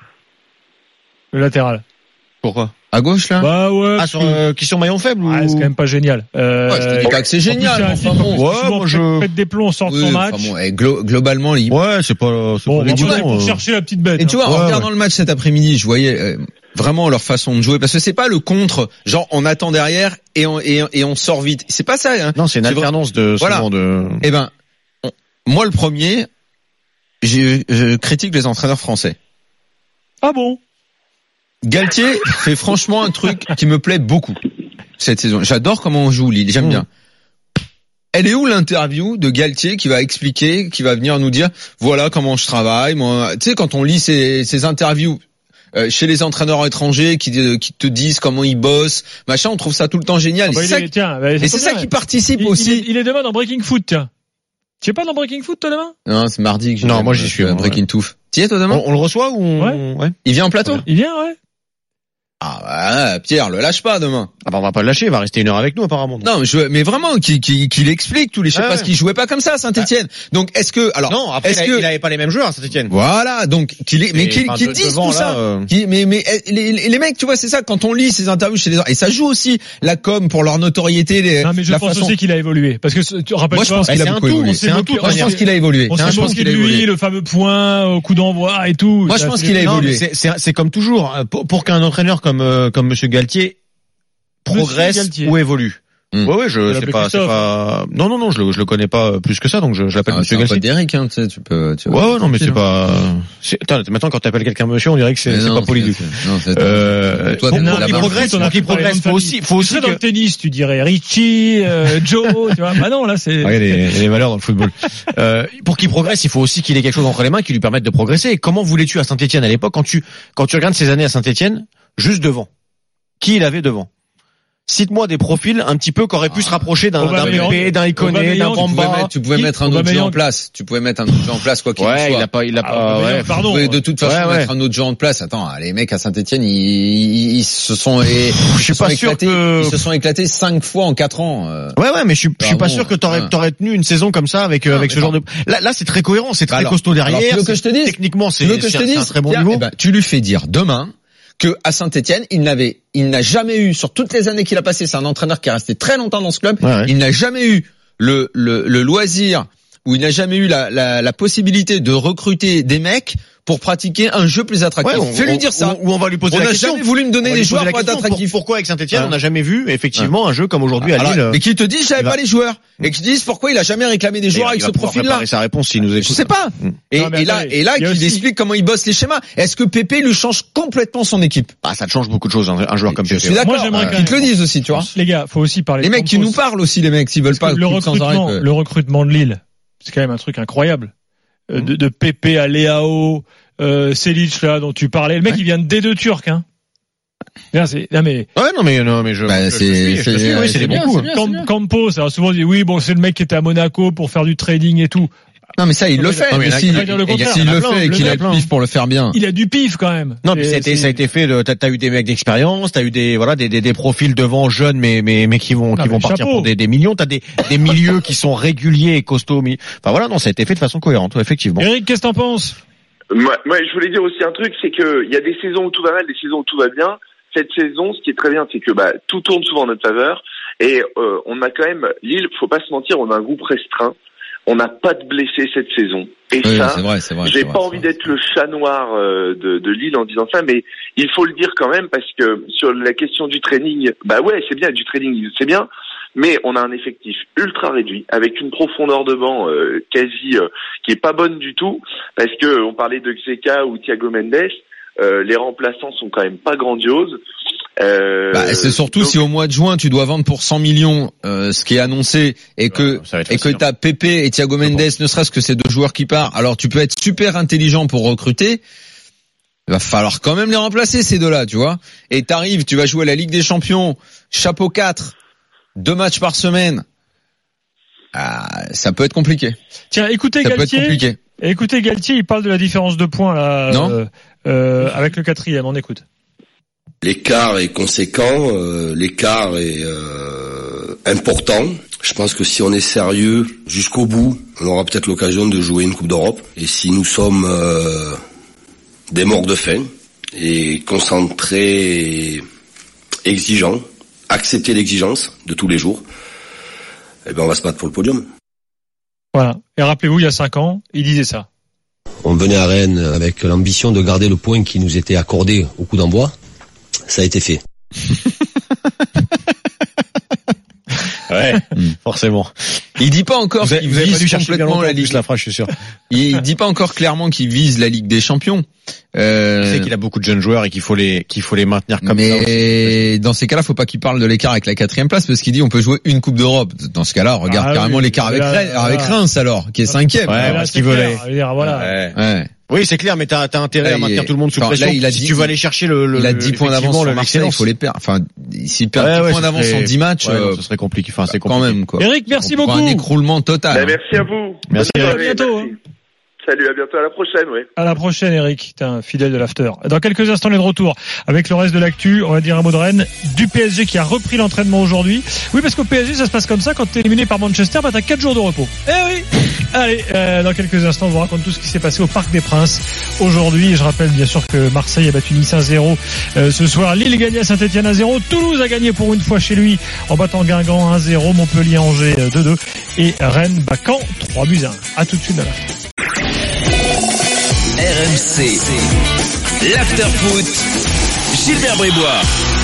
Le latéral. Pourquoi? À gauche, là? Bah ouais. Ah, sur, euh, qui sont maillon faible ou? Ah, c'est quand même pas génial. Euh, ouais, je te dis pas que c'est génial. Enfin bon. Ouais, moi je. Pète des plombs, on sort de son match. Enfin bon, et glo- globalement, il... Ouais, c'est pas, c'est bon, pas bon, voilà, pour euh... chercher la petite bête. Et tu vois, hein. en ouais, regardant ouais. le match cet après-midi, je voyais, euh, vraiment leur façon de jouer, parce que c'est pas le contre, genre, on attend derrière et on, et, et on sort vite. C'est pas ça, hein. Non, c'est une c'est alternance de, voilà. souvent de. Eh ben, on... moi le premier, je, je critique les entraîneurs français. Ah bon? Galtier fait franchement un truc qui me plaît beaucoup cette saison. J'adore comment on joue Lille, j'aime mmh. bien. Elle est où l'interview de Galtier qui va expliquer, qui va venir nous dire voilà comment je travaille. Moi, tu sais quand on lit ces, ces interviews euh, chez les entraîneurs étrangers qui, euh, qui te disent comment ils bossent, machin, on trouve ça tout le temps génial. Ah bah, et c'est ça, est, tiens, bah, et c'est ça qui participe il, aussi. Il est, il est demain dans Breaking Foot, tiens. Tu es pas dans Breaking Foot toi demain? Non, c'est mardi que je Non, moi j'y suis. Euh, Breaking Tooth. Tu y es toi demain? On, on le reçoit ou on... ouais. ouais. Il vient en plateau? Il vient, ouais. Ah ouais, Pierre, le lâche pas demain. Ah bah on va pas le lâcher, il va rester une heure avec nous apparemment. Non, mais, je, mais vraiment, qu'il qu'il qu'il explique tous les, je sais ah pas, parce ouais. qu'il jouait pas comme ça à Saint-Etienne. Ah. Donc est-ce que, alors, non, après est-ce il, que il avait pas les mêmes joueurs à Saint-Etienne. Voilà, donc qu'il est, mais qu'il qu'il dise tout ça. Euh... Qui, mais mais les, les mecs, tu vois, c'est ça quand on lit ces interviews chez les et ça joue aussi la com pour leur notoriété. Les, non mais je la pense façon... aussi qu'il a évolué parce que tu rappelles moi je pense pas, qu'il a beaucoup évolué. C'est un tout. Moi je pense qu'il a évolué. On s'est moqué de lui, le fameux point au coup d'envoi et tout. Moi je pense qu'il a évolué. C'est comme toujours pour qu'un entraîneur comme comme Monsieur Galtier progresse ou évolue. Mmh. Ouais, ouais, je sais pas, c'est pas. Non, non, non, je le, je le connais pas plus que ça, donc je, je l'appelle ah, Monsieur Galtier. C'est un d'Eric, hein, tu sais, tu peux. Tu ouais, ouais, non, mais c'est pas. C'est... Attends, maintenant quand t'appelles quelqu'un Monsieur, on dirait que c'est, c'est non, pas poli du tout. Non, c'est. Euh... Toi, pour qu'il progresse, pour qu'il progresse, faut aussi, faut aussi. Que... dans le tennis, tu dirais Richie, euh, Joe, tu vois. Bah non, là, c'est. Ah, il y a des, il y a des valeurs dans le football. euh, pour qu'il progresse, il faut aussi qu'il ait quelque chose entre les mains qui lui permette de progresser. Et comment voulais-tu à Saint-Etienne à l'époque quand tu, quand tu regardes ces années à Saint-Etienne, juste devant, qui il avait devant? Cite-moi des profils un petit peu qui auraient pu ah. se rapprocher d'un, d'un Pépé, d'un Iconé, d'un Bamba. Tu pouvais mettre un autre jeu en place. Tu pouvais mettre un autre jeu en place, quoi qu'il ouais, soit. il a pas, il a ah, pas, ouais, pardon. Tu pouvais de toute façon ouais, ouais. mettre un autre jeu en place. Attends, les mecs à Saint-Etienne, ils, ils, ils se sont, et, je suis pas sûr éclatés, que... ils se sont éclatés cinq fois en quatre ans. Euh. Ouais, ouais, mais je suis, je suis pas sûr que t'aurais, ouais. t'aurais tenu une saison comme ça avec, non, avec ce genre de, là, là, c'est très cohérent, c'est très alors, costaud derrière. Alors, tu veux que je te dise? Techniquement, c'est, c'est un très bon niveau. Tu lui fais dire demain, que à Saint-Etienne, il n'avait, il n'a jamais eu, sur toutes les années qu'il a passées, c'est un entraîneur qui est resté très longtemps dans ce club, ouais, ouais. il n'a jamais eu le, le, le loisir, ou il n'a jamais eu la, la, la possibilité de recruter des mecs pour pratiquer un jeu plus attractif. Ouais, on, Fais lui dire ça. Ou on va lui poser on la question. On n'a jamais voulu me donner des joueurs pour être attractifs. Pourquoi avec Saint-Etienne, ouais. on n'a jamais vu, effectivement, ouais. un jeu comme aujourd'hui à Lille. Et qui te disent, j'avais pas les joueurs. Et qui disent, pourquoi il a jamais réclamé des joueurs avec ce profil-là. Sa réponse, s'il nous écoute. Je sais pas. Et, et là, et là, qu'il explique comment il bosse les schémas. Est-ce que Pépé lui change complètement son équipe? Ah, ça te change beaucoup de choses, un joueur comme Pépé. Je suis d'accord. Qu'ils te le disent aussi, tu vois. Les gars, faut aussi parler. Les mecs qui nous parlent aussi, les mecs, s'ils veulent pas. Le recrutement, le recrutement de Lille, c'est quand même un truc incroyable. De, de Pépé à Léao, euh, Selic là dont tu parlais, le mec ouais. il vient de D deux turc hein. Bien, c'est, non mais. Ouais non mais non mais je. Bah, je, c'est, je suis, c'est, je suis, oui, c'est, c'est bien, beaucoup. C'est Camp, Campos, ça a souvent dit oui bon c'est le mec qui était à Monaco pour faire du trading et tout. Non mais ça il le fait. Mais s'il le fait et qu'il a le pif pour le faire bien. Il a du pif quand même. Non mais ça a été ça a été fait. T'as, t'as eu des mecs d'expérience, t'as eu des voilà des des, des profils devant jeunes mais mais mais qui vont non, qui vont partir chapeau. pour des des millions. T'as des des milieux qui sont réguliers et costauds. Enfin voilà non ça a été fait de façon cohérente effectivement. Eric, qu'est-ce que t'en penses? Moi, moi je voulais dire aussi un truc, c'est que il y a des saisons où tout va mal, des saisons où tout va bien. Cette saison, ce qui est très bien, c'est que bah tout tourne souvent en notre faveur et euh, on a quand même Lille. Faut pas se mentir, on a un groupe restreint. On n'a pas de blessés cette saison. Et oui, ça, c'est vrai, c'est vrai, j'ai c'est pas vrai, envie d'être le chat noir de, de Lille en disant ça, mais il faut le dire quand même parce que sur la question du training, bah ouais, c'est bien, du training, c'est bien, mais on a un effectif ultra réduit avec une profondeur de banc euh, quasi euh, qui est pas bonne du tout parce que on parlait de Xeka ou Thiago Mendes, euh, les remplaçants sont quand même pas grandioses. Euh, bah, c'est surtout donc, si au mois de juin tu dois vendre pour cent millions euh, ce qui est annoncé et que euh, et que t'as Pépé et Thiago Mendes, ne serait-ce que ces deux joueurs qui partent, alors tu peux être super intelligent pour recruter. il va falloir quand même les remplacer ces deux-là, tu vois. Et t'arrives, tu vas jouer à la Ligue des Champions, chapeau quatre, deux matchs par semaine. Ah, ça peut être compliqué. Tiens, écoutez ça Galtier. Peut être compliqué. Écoutez Galtier, il parle de la différence de points là, non euh, euh, avec le quatrième. On écoute. L'écart est conséquent, euh, l'écart est euh, important. Je pense que si on est sérieux jusqu'au bout, on aura peut-être l'occasion de jouer une Coupe d'Europe. Et si nous sommes euh, des morts de faim et concentrés, et exigeants, accepter l'exigence de tous les jours, eh ben on va se battre pour le podium. Voilà. Et rappelez-vous, il y a cinq ans, il disait ça. On venait à Rennes avec l'ambition de garder le point qui nous était accordé au coup d'envoi. Ça a été fait. Ouais, forcément. Il dit pas encore vous avez, qu'il vous avez vise pas dû complètement la Ligue. La phrase, je suis sûr. Il dit pas encore clairement qu'il vise la Ligue des Champions. Euh... Il sait qu'il a beaucoup de jeunes joueurs et qu'il faut les qu'il faut les maintenir comme mais ça. Mais dans ces cas-là, faut pas qu'il parle de l'écart avec la quatrième place parce qu'il dit on peut jouer une Coupe d'Europe. Dans ce cas-là, regarde ah, carrément oui, l'écart avec là, Reims, là, avec Reims alors, qui est cinquième. Ouais, parce qu'il veut les. Voilà. Ouais. ouais. Oui, c'est clair, mais t'as, t'as intérêt là, à maintenir tout le monde sous pression. Là, il a si dit, tu vas aller chercher le, le il a dix points d'avance sur Marseille, il faut les perdre. Enfin, s'il perd ouais, dix ouais, points d'avance en dix matchs, ouais, euh, ce serait compliqué. Enfin, c'est compliqué. Quand même, quoi. Eric, merci beaucoup. Un écroulement total. Ben, merci à vous. Merci. À bientôt. Hein. Salut, à bientôt, à la prochaine, oui. À la prochaine, Eric. T'es un fidèle de l'after. Dans quelques instants, on est de retour avec le reste de l'actu. On va dire un mot de Rennes, du P S G qui a repris l'entraînement aujourd'hui. Oui, parce qu'au P S G, ça se passe comme ça. Quand t'es éliminé par Manchester, bah, t'as quatre jours de repos. Eh oui! Allez, euh, dans quelques instants, on vous raconte tout ce qui s'est passé au Parc des Princes aujourd'hui. Et je rappelle bien sûr que Marseille a battu Nice un zéro euh, ce soir. Lille gagnait à Saint-Etienne un zéro. Toulouse a gagné pour une fois chez lui en battant Guingamp un zéro. Montpellier-Angers deux deux. Et Rennes bat Caen trois buts à un. À tout de suite dans l'after. R M C, l'after-foot, Gilbert Bribois.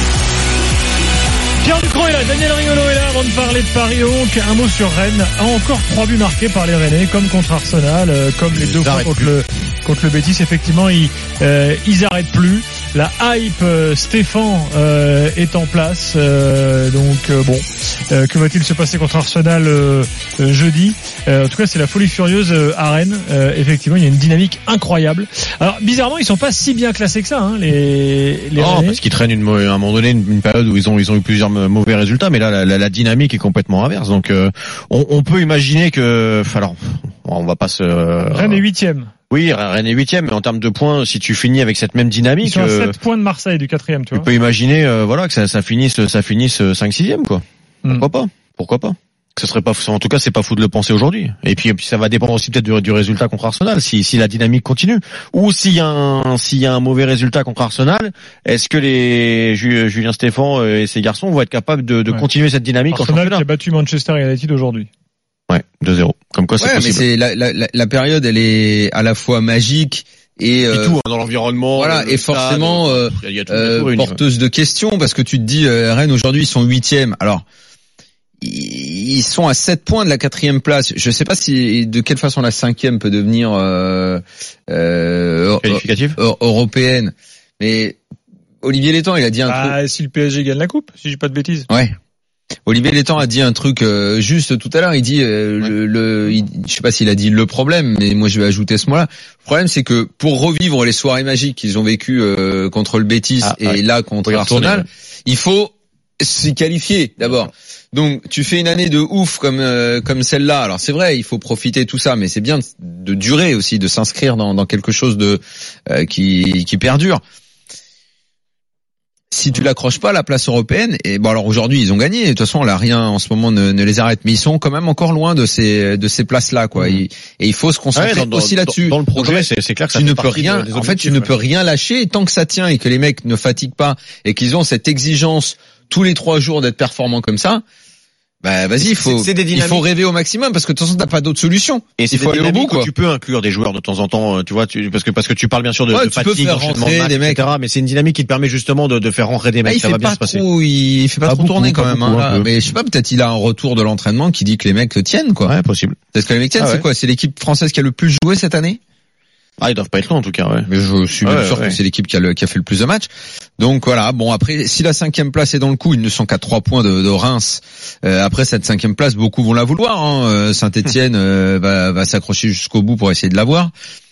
Pierre Ducrot est là, Daniel Riolo est là. Avant de parler de Paris, donc un mot sur Rennes. Encore trois buts marqués par les Rennais, comme contre Arsenal, euh, comme les deux fois contre le, contre le Betis. Effectivement, ils, euh, ils arrêtent plus. La hype euh, Stéphane euh, est en place. Euh, donc euh, bon, euh, que va-t-il se passer contre Arsenal euh, euh, jeudi euh, En tout cas, c'est la folie furieuse euh, à Rennes. Euh, effectivement, il y a une dynamique incroyable. Alors bizarrement, ils sont pas si bien classés que ça, hein, les les non, Rennais. Parce qu'ils traînent une, à un moment donné une, une période où ils ont ils ont eu plusieurs mauvais résultats, mais là la, la, la dynamique est complètement inverse. Donc euh, on, on peut imaginer que, alors on va pas se. Euh, Rennes est huitième. Oui, Rennes est huitième, mais en termes de points, si tu finis avec cette même dynamique, ils sont à euh, sept points de Marseille du quatrième, tu vois. Tu peux imaginer, euh, voilà, que ça, ça finisse, ça finisse cinq sixième, quoi. Mm. Pourquoi pas Pourquoi pas Que ce serait pas, en tout cas, c'est pas fou de le penser aujourd'hui. Et puis, puis ça va dépendre aussi peut-être du, du résultat contre Arsenal, si, si la dynamique continue, ou s'il y a un, s'il y a un mauvais résultat contre Arsenal, est-ce que les Julien Stéphan et ses garçons vont être capables de, de ouais. continuer cette dynamique Arsenal en championnat qui a battu Manchester United aujourd'hui. Ouais, deux zéro. Comme quoi, c'est ouais, possible. Mais c'est la, la, la période, elle est à la fois magique et, et euh, tout hein, dans l'environnement. Voilà, et forcément euh, il y a tout, euh, tout porteuse de questions parce que tu te dis euh, Rennes aujourd'hui ils sont huitième. Alors ils sont à sept points de la quatrième place. Je sais pas si de quelle façon la cinquième peut devenir euh, euh, qualificative européenne. Mais Olivier Létang, il a dit un ah, truc. Si le P S G gagne la coupe, si j'ai pas de bêtises. Ouais. Olivier Létang a dit un truc euh, juste tout à l'heure. Il dit, euh, ouais. le, le il, je sais pas s'il a dit le problème, mais moi je vais ajouter ce mot-là. Le problème, c'est que pour revivre les soirées magiques qu'ils ont vécues euh, contre le Betis ah, et ouais. là contre Arsenal, ouais. il faut s'y qualifier d'abord. Donc tu fais une année de ouf comme euh, comme celle-là. Alors c'est vrai, il faut profiter de tout ça, mais c'est bien de, de durer aussi, de s'inscrire dans, dans quelque chose de euh, qui qui perdure. Si tu l'accroches pas à la place européenne, et bon alors aujourd'hui ils ont gagné. De toute façon là rien en ce moment ne, ne les arrête, mais ils sont quand même encore loin de ces de ces places là quoi. Mmh. Et, et il faut se concentrer ouais, dans, aussi là-dessus. Dans le projet, c'est, c'est clair que ça tu fait ne peux rien. De, en fait, tu ne peux rien lâcher tant que ça tient et que les mecs ne fatiguent pas et qu'ils ont cette exigence tous les trois jours d'être performants comme ça. Bah vas-y, il faut il faut rêver au maximum parce que de toute façon t'as pas d'autre solution. Et c'est il faut aller au bout quoi. Tu peux inclure des joueurs de temps en temps, tu vois, tu, parce que parce que tu parles bien sûr de, ouais, de fatigue, d'enchaînement de matchs, des mecs. et cetera. Mais c'est une dynamique qui te permet justement de, de faire rentrer des mecs. Ah, ça va bien se passer. Trop, il fait pas, pas trop beaucoup, tourner quand même. Beaucoup, hein, mais je sais pas, peut-être il a un retour de l'entraînement qui dit que les mecs tiennent quoi. Ouais, possible. Est-ce que les mecs tiennent, ah, c'est ouais. quoi? C'est l'équipe française qui a le plus joué cette année? Ah, ils doivent pas être loin en tout cas, ouais. Mais je suis bien ouais, sûr ouais. que c'est l'équipe qui a, le, qui a fait le plus de matchs. Donc voilà, bon après, si la cinquième place est dans le coup, ils ne sont qu'à trois points de, de Reims. Euh, après cette cinquième place, beaucoup vont la vouloir. Hein. Saint-Etienne euh, va, va s'accrocher jusqu'au bout pour essayer de l'avoir.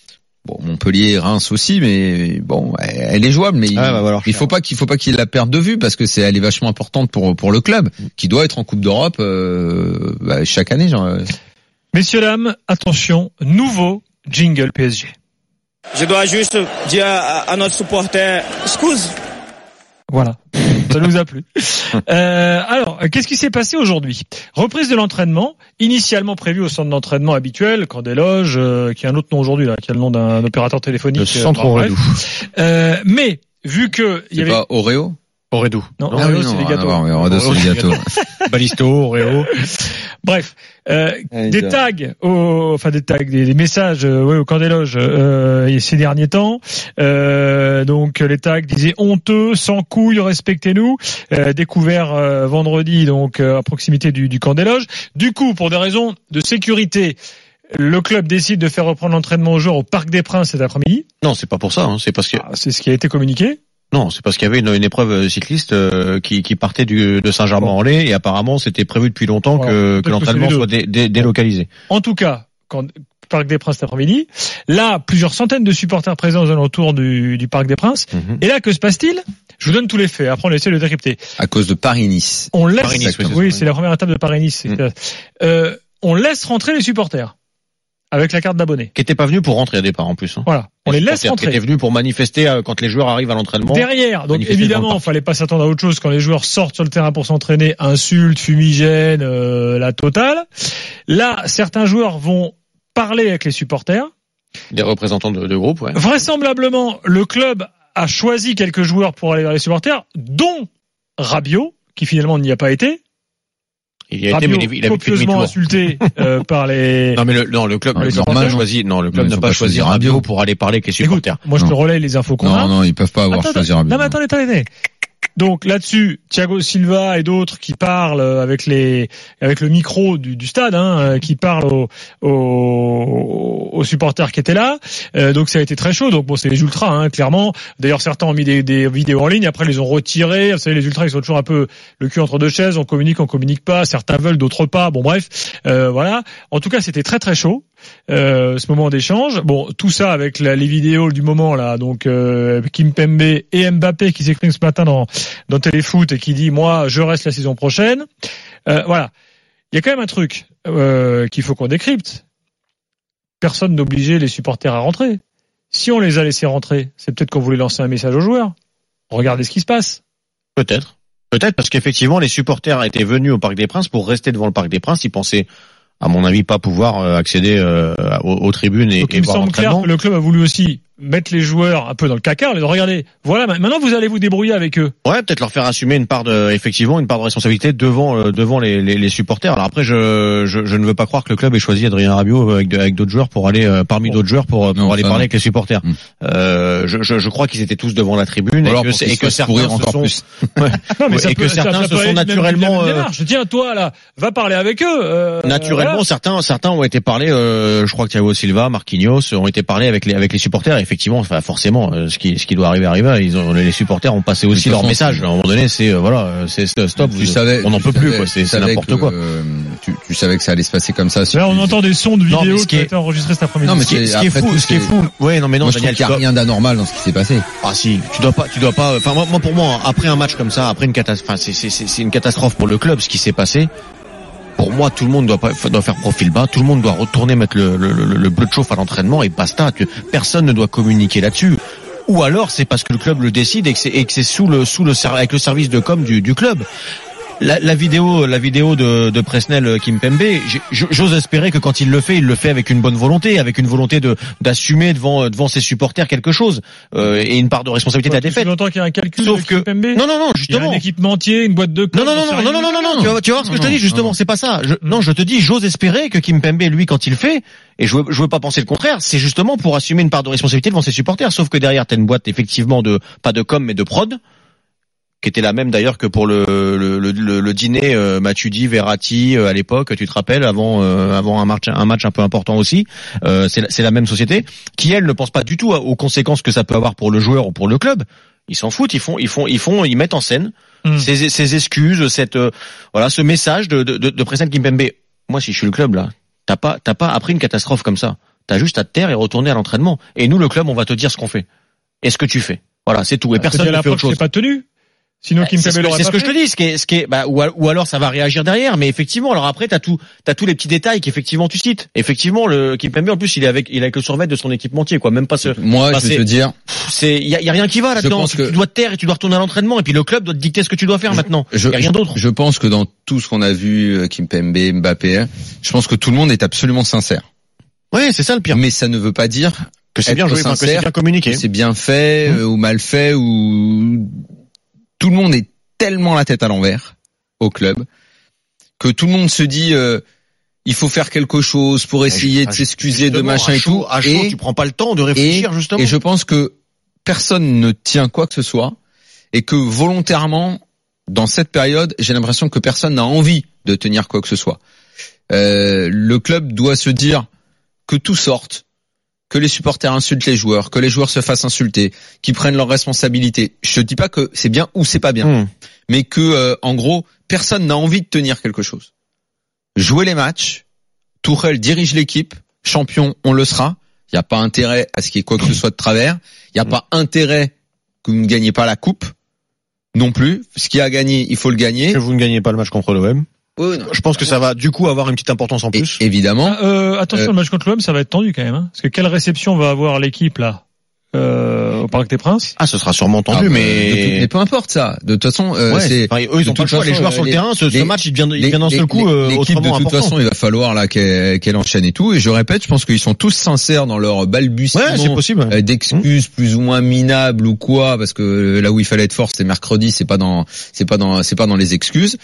Bon, Montpellier, Reims aussi, mais bon, elle est jouable, mais ah, il, bah, il faut pas qu'il faut pas qu'il la perde de vue parce que c'est elle est vachement importante pour pour le club qui doit être en Coupe d'Europe euh, bah, chaque année. Genre. Messieurs dames, attention, nouveau jingle P S G. Je dois juste dire à, à notre supporter excuse. Voilà, ça nous a plu. Euh, alors, qu'est-ce qui s'est passé aujourd'hui ? Reprise de l'entraînement, initialement prévue au centre d'entraînement habituel, Camp des Loges, euh, qui a un autre nom aujourd'hui, là, qui a le nom d'un opérateur téléphonique. Le centre euh, Aurédou. Euh, mais, vu que... il y avait... pas Oreo ? Aurédou. Non, ah Oreo, oui, c'est non, les gâteaux. Non, mais Oreo, c'est les gâteaux. Balisto, Oreo. Bref, euh, Allez, des ça. tags, au, enfin des tags, des, des messages, euh, ouais, au Camp des Loges euh, ces derniers temps. Euh, donc les tags disaient honteux, sans couilles, respectez-nous. Euh, découvert euh, vendredi, donc euh, à proximité du, du Camp des Loges. Du coup, pour des raisons de sécurité, le club décide de faire reprendre l'entraînement aux joueurs au Parc des Princes cet après-midi. Non, c'est pas pour ça. Hein. C'est parce que ah, c'est ce qui a été communiqué. Non, c'est parce qu'il y avait une, une épreuve cycliste euh, qui, qui partait du, de Saint-Germain-en-Laye et apparemment c'était prévu depuis longtemps voilà. que, que l'entraînement soit dé, dé, délocalisé. En tout cas, quand Parc des Princes cet après-midi, là, plusieurs centaines de supporters présents aux alentours du, du Parc des Princes. Mm-hmm. Et là, que se passe-t-il ? Je vous donne tous les faits. Après, on essaie de décrypter. À cause de Paris-Nice. On laisse. Paris-Nice, oui, oui, c'est la première étape de Paris-Nice. Mm. Euh, on laisse rentrer les supporters. Avec la carte d'abonné. Qui n'était pas venu pour rentrer au départ en plus. Hein. Voilà. On les, les laisse rentrer. Qui était venu pour manifester euh, quand les joueurs arrivent à l'entraînement. Derrière. Donc évidemment, il fallait pas s'attendre à autre chose quand les joueurs sortent sur le terrain pour s'entraîner. Insultes, fumigènes, euh, la totale. Là, certains joueurs vont parler avec les supporters. Des représentants de, de groupe, ouais. Vraisemblablement, le club a choisi quelques joueurs pour aller vers les supporters, dont Rabiot, qui finalement n'y a pas été. Il y a été, mais il, il avait copieusement insulté euh, par les. Non mais le, non, le club n'a pas choisi. Non, le club n'a pas, pas choisi Rabiot pour aller parler avec les supporters. Écoute, moi je non. te relaie les infos qu'on non, a. Non, non, ils peuvent pas avoir attends, choisi Rabiot. Non, mais attendez, attendez. Donc là-dessus, Thiago Silva et d'autres qui parlent avec les avec le micro du, du stade, hein, qui parlent aux, aux, aux supporters qui étaient là. Euh, donc ça a été très chaud. Donc bon, c'est les ultras, hein, clairement. D'ailleurs, certains ont mis des, des vidéos en ligne. Après, ils les ont retirées. Vous savez, les ultras, ils sont toujours un peu le cul entre deux chaises. On communique, on communique pas. Certains veulent, d'autres pas. Bon, bref, euh, voilà. En tout cas, c'était très très chaud. Euh, ce moment d'échange. Bon, tout ça avec la, les vidéos du moment là. Donc euh, Kimpembe et Mbappé qui s'expriment ce matin dans dans Téléfoot et qui dit moi je reste la saison prochaine. Euh, voilà. Il y a quand même un truc euh, qu'il faut qu'on décrypte. Personne n'obligeait les supporters à rentrer. Si on les a laissés rentrer, c'est peut-être qu'on voulait lancer un message aux joueurs. Regardez ce qui se passe. Peut-être. Peut-être parce qu'effectivement les supporters étaient venus au Parc des Princes pour rester devant le Parc des Princes. Ils pensaient, à mon avis, pas pouvoir accéder euh, aux, aux tribunes et, Donc, et il me voir semble clair l'entraînement. que le club a voulu aussi mettre les joueurs un peu dans le caca, en les disant, regardez, voilà, maintenant vous allez vous débrouiller avec eux. Ouais, peut-être leur faire assumer une part de, effectivement, une part de responsabilité devant, euh, devant les, les, les supporters. Alors après, je, je, je ne veux pas croire que le club ait choisi Adrien Rabiot avec, de, avec d'autres joueurs pour aller, euh, parmi bon. d'autres joueurs pour, pour non, aller parler non. avec les supporters. Mmh. Euh, je, je, je crois qu'ils étaient tous devant la tribune alors, et que, et que certains se encore sont, plus. ouais, non, mais ça et peut, que certains ça, ça se sont naturellement, euh... je tiens, toi, là, va parler avec eux, euh, naturellement, voilà. certains, certains ont été parlés, euh, je crois que Thiago Silva, Marquinhos ont été parlés avec les, avec les supporters. Et effectivement, enfin, forcément, ce qui, ce qui doit arriver arriva. Ils ont, les supporters ont passé aussi leur message. À un moment donné, c'est, euh, voilà, c'est stop. Tu vous, savais, on n'en peut savais, plus, quoi. C'est, c'est n'importe que, quoi. Euh, tu, tu savais que ça allait se passer comme ça. Là, on entend des sons de vidéos qui, qui ont été enregistrés cet après-midi. Non, mais ce qui est, ce qui est fou, tout, ce qui est fou. Ouais, non, mais non, moi, Daniel, je trouve qu'il n'y a rien d'anormal dans ce qui s'est passé. Ah si, tu dois pas, tu dois pas. Enfin, moi, moi, pour moi, après un match comme ça, après une catastrophe, enfin, c'est, c'est, c'est une catastrophe pour le club, ce qui s'est passé. Pour moi, tout le monde doit, pas, doit faire profil bas. Tout le monde doit retourner mettre le, le, le, le bleu de chauffe à l'entraînement et basta. Personne ne doit communiquer là-dessus. Ou alors c'est parce que le club le décide et que c'est, et que c'est sous le sous le avec le service de com du, du club. La, la vidéo, la vidéo de, de Presnel Kimpembe, j'ose espérer que quand il le fait, il le fait avec une bonne volonté, avec une volonté de d'assumer devant devant ses supporters quelque chose euh, et une part de responsabilité de la défaite. Longtemps qu'il y a un calcul. Sauf que Kimpembe. non non non justement. Il y a un équipementier, une boîte de com. Non non non non non non non non non. Tu vas tu vas voir ce que je te dis justement. C'est pas ça. Je, non je te dis, j'ose espérer que Kimpembe lui quand il le fait. Et je veux, je veux pas penser le contraire, c'est justement pour assumer une part de responsabilité devant ses supporters. Sauf que derrière, t'as une boîte effectivement de pas de com mais de prod, qui était la même d'ailleurs que pour le le le, le dîner euh, Matuidi, Verratti euh, à l'époque, tu te rappelles, avant euh, avant un match un match un peu important aussi. Euh, c'est c'est la même société qui elle ne pense pas du tout aux conséquences que ça peut avoir pour le joueur ou pour le club. Ils s'en foutent, ils font ils font ils font ils mettent en scène mmh. ces ces excuses, cette euh, voilà ce message de de de, de Presnel Kimpembe. Moi si je suis le club là. T'as pas, t'as pas, après une catastrophe comme ça, T'as juste à te taire et retourner à l'entraînement. Et nous, le club, on va te dire ce qu'on fait. Et ce que tu fais. Voilà, c'est tout. Et personne ne fait autre chose. C'est pas tenu. Sinon, Kim Pembe l'aurait pas fait. C'est ce que je te dis, ce qui est, ce qui est, bah, ou, ou alors ça va réagir derrière, mais effectivement, alors après, t'as tout, t'as tous les petits détails qu'effectivement tu cites. Effectivement, le Kim Pembe, en plus, il est avec, il est avec le survêt de son équipementier, quoi. Même pas ce. Moi, bah, je vais te dire. C'est, il y a, y a rien qui va là-dedans. Tu, que... tu dois te taire et tu dois retourner à l'entraînement, et puis le club doit te dicter ce que tu dois faire je, maintenant. Je, y a rien d'autre. Je pense que dans tout ce qu'on a vu, Kim Pembe, Mbappé, je pense que tout le monde est absolument sincère. Ouais, c'est ça le pire. Mais ça ne veut pas dire que c'est bien joué, sincère, que c'est bien communiqué, que c'est bien fait mmh. euh, ou mal fait, ou tout le monde est tellement la tête à l'envers au club que tout le monde se dit euh, il faut faire quelque chose pour essayer de s'excuser de machin et tout. À chaud, et tu prends pas le temps de réfléchir et, justement. Et je pense que personne ne tient quoi que ce soit et que volontairement dans cette période, j'ai l'impression que personne n'a envie de tenir quoi que ce soit. Euh, le club doit se dire que tout sorte, que les supporters insultent les joueurs, que les joueurs se fassent insulter, qu'ils prennent leurs responsabilités. Je te dis pas que c'est bien ou c'est pas bien, mmh. mais que euh, en gros, personne n'a envie de tenir quelque chose. Jouer les matchs, Tuchel dirige l'équipe, champion, on le sera. Il n'y a pas intérêt à ce qu'il y ait quoi que ce soit de travers. Il n'y a mmh. pas intérêt que vous ne gagnez pas la coupe non plus. Ce qui a gagné, il faut le gagner. Que vous ne gagnez pas le match contre l'O M. Oui, non, je pense que ça va du coup avoir une petite importance en plus. Et, évidemment. Euh, attention, euh, le match contre l'O M, ça va être tendu quand même. Hein, parce que quelle réception va avoir l'équipe là euh, au Parc des Princes? Ah, ce sera sûrement tendu, ah, mais... mais peu importe ça. De toute façon, euh, ouais, c'est enfin, eux ils ont pas le choix. Les joueurs sur le les, terrain, ce, les, ce match il vient, il vient d'un seul coup. Euh, l'équipe de toute important. façon, il va falloir là qu'elle, qu'elle enchaîne et tout. Et je répète, je pense qu'ils sont tous sincères dans leur balbutiement ouais, c'est possible. Euh, d'excuses mmh. plus ou moins minables ou quoi, parce que là où il fallait être fort, c'est mercredi, c'est pas dans, c'est pas dans, c'est pas dans les excuses.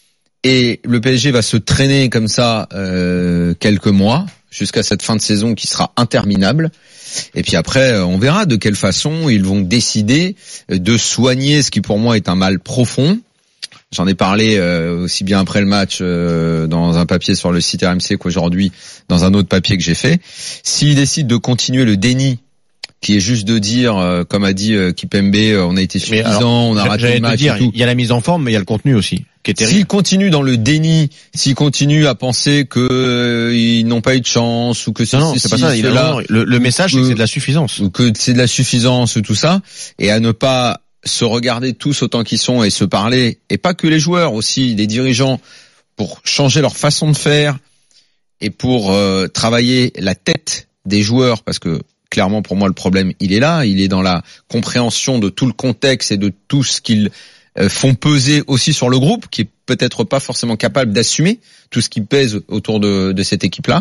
Et le P S G va se traîner comme ça euh, quelques mois jusqu'à cette fin de saison qui sera interminable. Et puis après, on verra de quelle façon ils vont décider de soigner ce qui pour moi est un mal profond. J'en ai parlé euh, aussi bien après le match euh, dans un papier sur le site R M C qu'aujourd'hui dans un autre papier que j'ai fait. S'ils décident de continuer le déni, qui est juste de dire, euh, comme a dit euh, Kipembe, euh, on a été suffisant, alors, on a raté le match dire, et tout. Il y a la mise en forme, mais il y a le contenu aussi, qui est terrible. S'ils continuent dans le déni, s'ils continuent à penser que euh, ils n'ont pas eu de chance ou que c'est, non, non, c'est, c'est pas ça. Il là, non, le, le message, que, c'est que c'est de la suffisance, ou que c'est de la suffisance, tout ça, et à ne pas se regarder tous autant qu'ils sont et se parler, et pas que les joueurs, aussi les dirigeants, pour changer leur façon de faire et pour euh, travailler la tête des joueurs, parce que clairement, pour moi, le problème, il est là. Il est dans la compréhension de tout le contexte et de tout ce qu'ils font peser aussi sur le groupe, qui est peut-être pas forcément capable d'assumer tout ce qui pèse autour de, de cette équipe-là.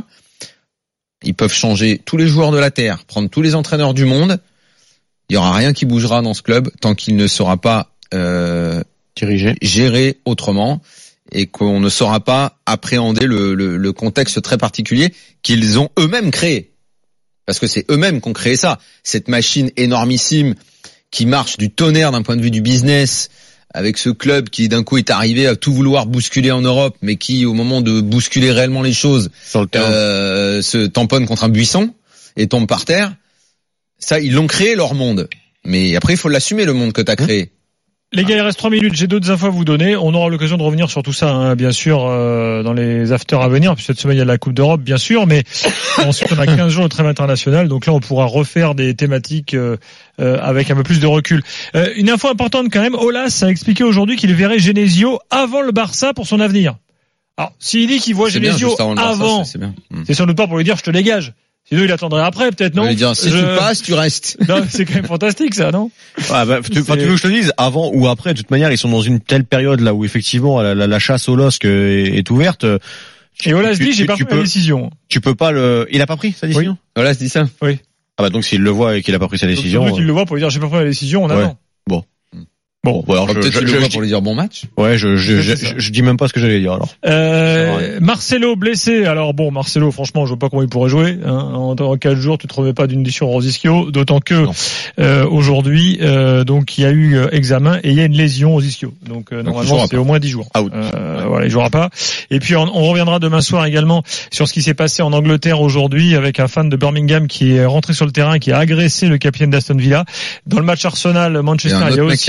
Ils peuvent changer tous les joueurs de la Terre, prendre tous les entraîneurs du monde. Il y aura rien qui bougera dans ce club tant qu'il ne sera pas euh, dirigé, géré autrement, et qu'on ne saura pas appréhender le, le, le contexte très particulier qu'ils ont eux-mêmes créé. Parce que c'est eux-mêmes qui ont créé ça, cette machine énormissime qui marche du tonnerre d'un point de vue du business, avec ce club qui d'un coup est arrivé à tout vouloir bousculer en Europe, mais qui au moment de bousculer réellement les choses euh, se tamponne contre un buisson et tombe par terre. Ça, ils l'ont créé leur monde, mais après il faut l'assumer, le monde que t'as créé. Les gars, il reste trois minutes. J'ai d'autres infos à vous donner. On aura l'occasion de revenir sur tout ça, hein, bien sûr, euh, dans les afters à venir. Puis cette semaine, il y a la Coupe d'Europe, bien sûr. Mais ensuite, on a quinze jours de trêve international. Donc là, on pourra refaire des thématiques euh, euh, avec un peu plus de recul. Euh, une info importante quand même. Aulas a expliqué aujourd'hui qu'il verrait Genesio avant le Barça pour son avenir. Alors, s'il dit qu'il voit c'est Genesio bien, avant, avant Barça, c'est, c'est, c'est sans doute pas pour lui dire je te dégage. Sinon, il attendrait après, peut-être, non? Il dire, si je... tu passes, tu restes. Non, c'est quand même fantastique, ça, non? Ah, bah, tu, enfin, tu veux que je te dise, avant ou après, de toute manière, ils sont dans une telle période, là, où effectivement, la, la, la chasse au LOSC est, est ouverte. Et Aulas dit, j'ai pas pris peux, la décision. Tu peux pas le, il a pas pris sa décision? Oui. Aulas dit ça? Oui. Ah, bah, donc, s'il le voit et qu'il a pas pris sa décision. Donc, il euh... le voit pour lui dire, j'ai pas pris la décision, on attend. Ouais. Bon. Bon, bon alors je, peut-être je, tu le je, vois je, pour lui dire bon match. Ouais, je je, je, je, je dis même pas ce que j'allais dire alors. Euh, Marcelo blessé. Alors bon, Marcelo, franchement, je vois pas comment il pourrait jouer. Hein. En, en quatre jours, tu te remets pas d'une blessure Rosiskio, d'autant que euh, aujourd'hui, euh, donc il y a eu euh, examen et il y a une lésion Rosiskio. Donc euh, donc, normalement, c'est pas. Au moins dix jours. Out. Euh, ouais. Voilà, il jouera pas. Et puis on, on reviendra demain soir également sur ce qui s'est passé en Angleterre aujourd'hui avec un fan de Birmingham qui est rentré sur le terrain, qui a agressé le capitaine d'Aston Villa dans le match Arsenal Manchester. Il y a, il y a aussi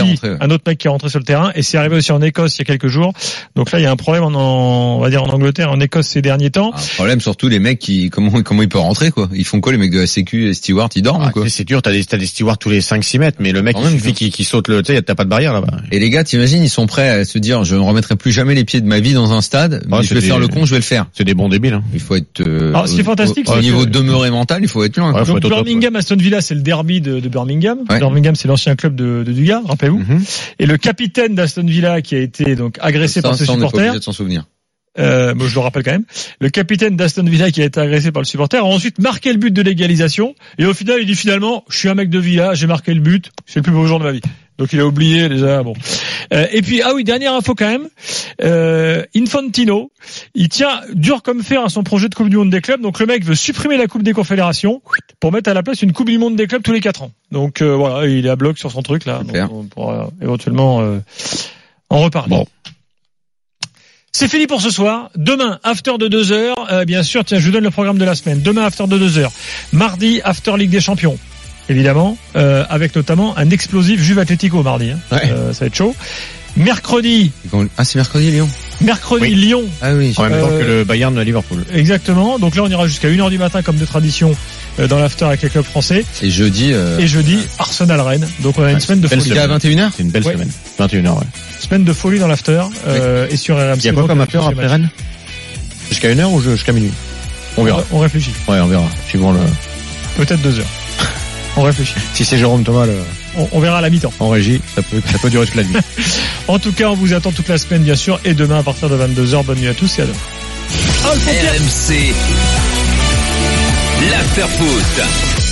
un autre mec qui est rentré sur le terrain, et c'est arrivé aussi en Écosse il y a quelques jours. Donc là, il y a un problème en, en on va dire en Angleterre, en Écosse ces derniers temps. Un problème surtout les mecs qui comment comment ils peuvent rentrer quoi. Ils font quoi les mecs de la Sécu et Stewart, ils dorment ah, quoi. C'est dur, t'as des t'as des stewards tous les cinq six mètres, mais le mec il suffit qu'il qu'il saute le, tu sais, t'as pas de barrière là-bas. Et les gars, t'imagines, ils sont prêts à se dire je ne remettrai plus jamais les pieds de ma vie dans un stade, mais ah, je vais des... faire le con, je vais le faire. C'est des bons débiles hein. Il faut être euh, Alors, ce qui est fantastique, au, c'est au niveau que... demeuré mental, il faut être loin. Ouais, donc Birmingham top, ouais. Aston Villa, c'est le derby de, de Birmingham. Ouais. Birmingham, c'est l'ancien club de, de Dugas, rappelez-vous. Mm-hmm. Et le capitaine d'Aston Villa qui a été donc agressé ça, par ses ça, supporters. On n'est pas obligé de s'en souvenir. Euh, moi je le rappelle quand même. Le capitaine d'Aston Villa qui a été agressé par le supporter a ensuite marqué le but de l'égalisation. Et au final, il dit finalement, je suis un mec de Villa, j'ai marqué le but, c'est le plus beau jour de ma vie. Donc il a oublié déjà. Bon. Euh, et puis ah oui, dernière info quand même. Euh, Infantino, il tient dur comme fer à son projet de Coupe du Monde des clubs. Donc le mec veut supprimer la Coupe des Confédérations pour mettre à la place une Coupe du Monde des clubs tous les quatre ans. Donc euh, voilà, il est à bloc sur son truc là. Donc, on pourra éventuellement euh, en reparler. Bon. C'est fini pour ce soir. Demain, after de deux heures. Euh, bien sûr, tiens, je vous donne le programme de la semaine. Demain, after de deux heures. Mardi, after Ligue des Champions. Évidemment, euh, avec notamment un explosif Juve Atlético mardi. Hein. Ouais. Euh, ça va être chaud. Mercredi. Ah, c'est mercredi Lyon. Mercredi oui. Lyon. Ah oui. En même euh, temps que le Bayern de Liverpool. Exactement. Donc là, on ira jusqu'à une heure du matin comme de tradition euh, dans l'after avec les clubs français. Et jeudi. Euh... Et jeudi, Arsenal Rennes. Donc on a une ouais, semaine de folie. C'est à vingt et une heures. C'est une belle ouais. semaine. vingt et une heures, ouais. Semaine de folie dans l'after euh, ouais. et sur R M C. Il y a quoi comme after après Rennes? Jusqu'à une heure ou jusqu'à minuit? On verra. On réfléchit. Ouais, on verra. Suivant le. Peut-être deux heures. On réfléchit. Si c'est Jérôme Thomas, le... on, on verra à la mi-temps. En régie, ça peut, ça peut durer toute la nuit. En tout cas, on vous attend toute la semaine, bien sûr, et demain à partir de vingt-deux heures. Bonne nuit à tous et à demain. R M C, l'after foot.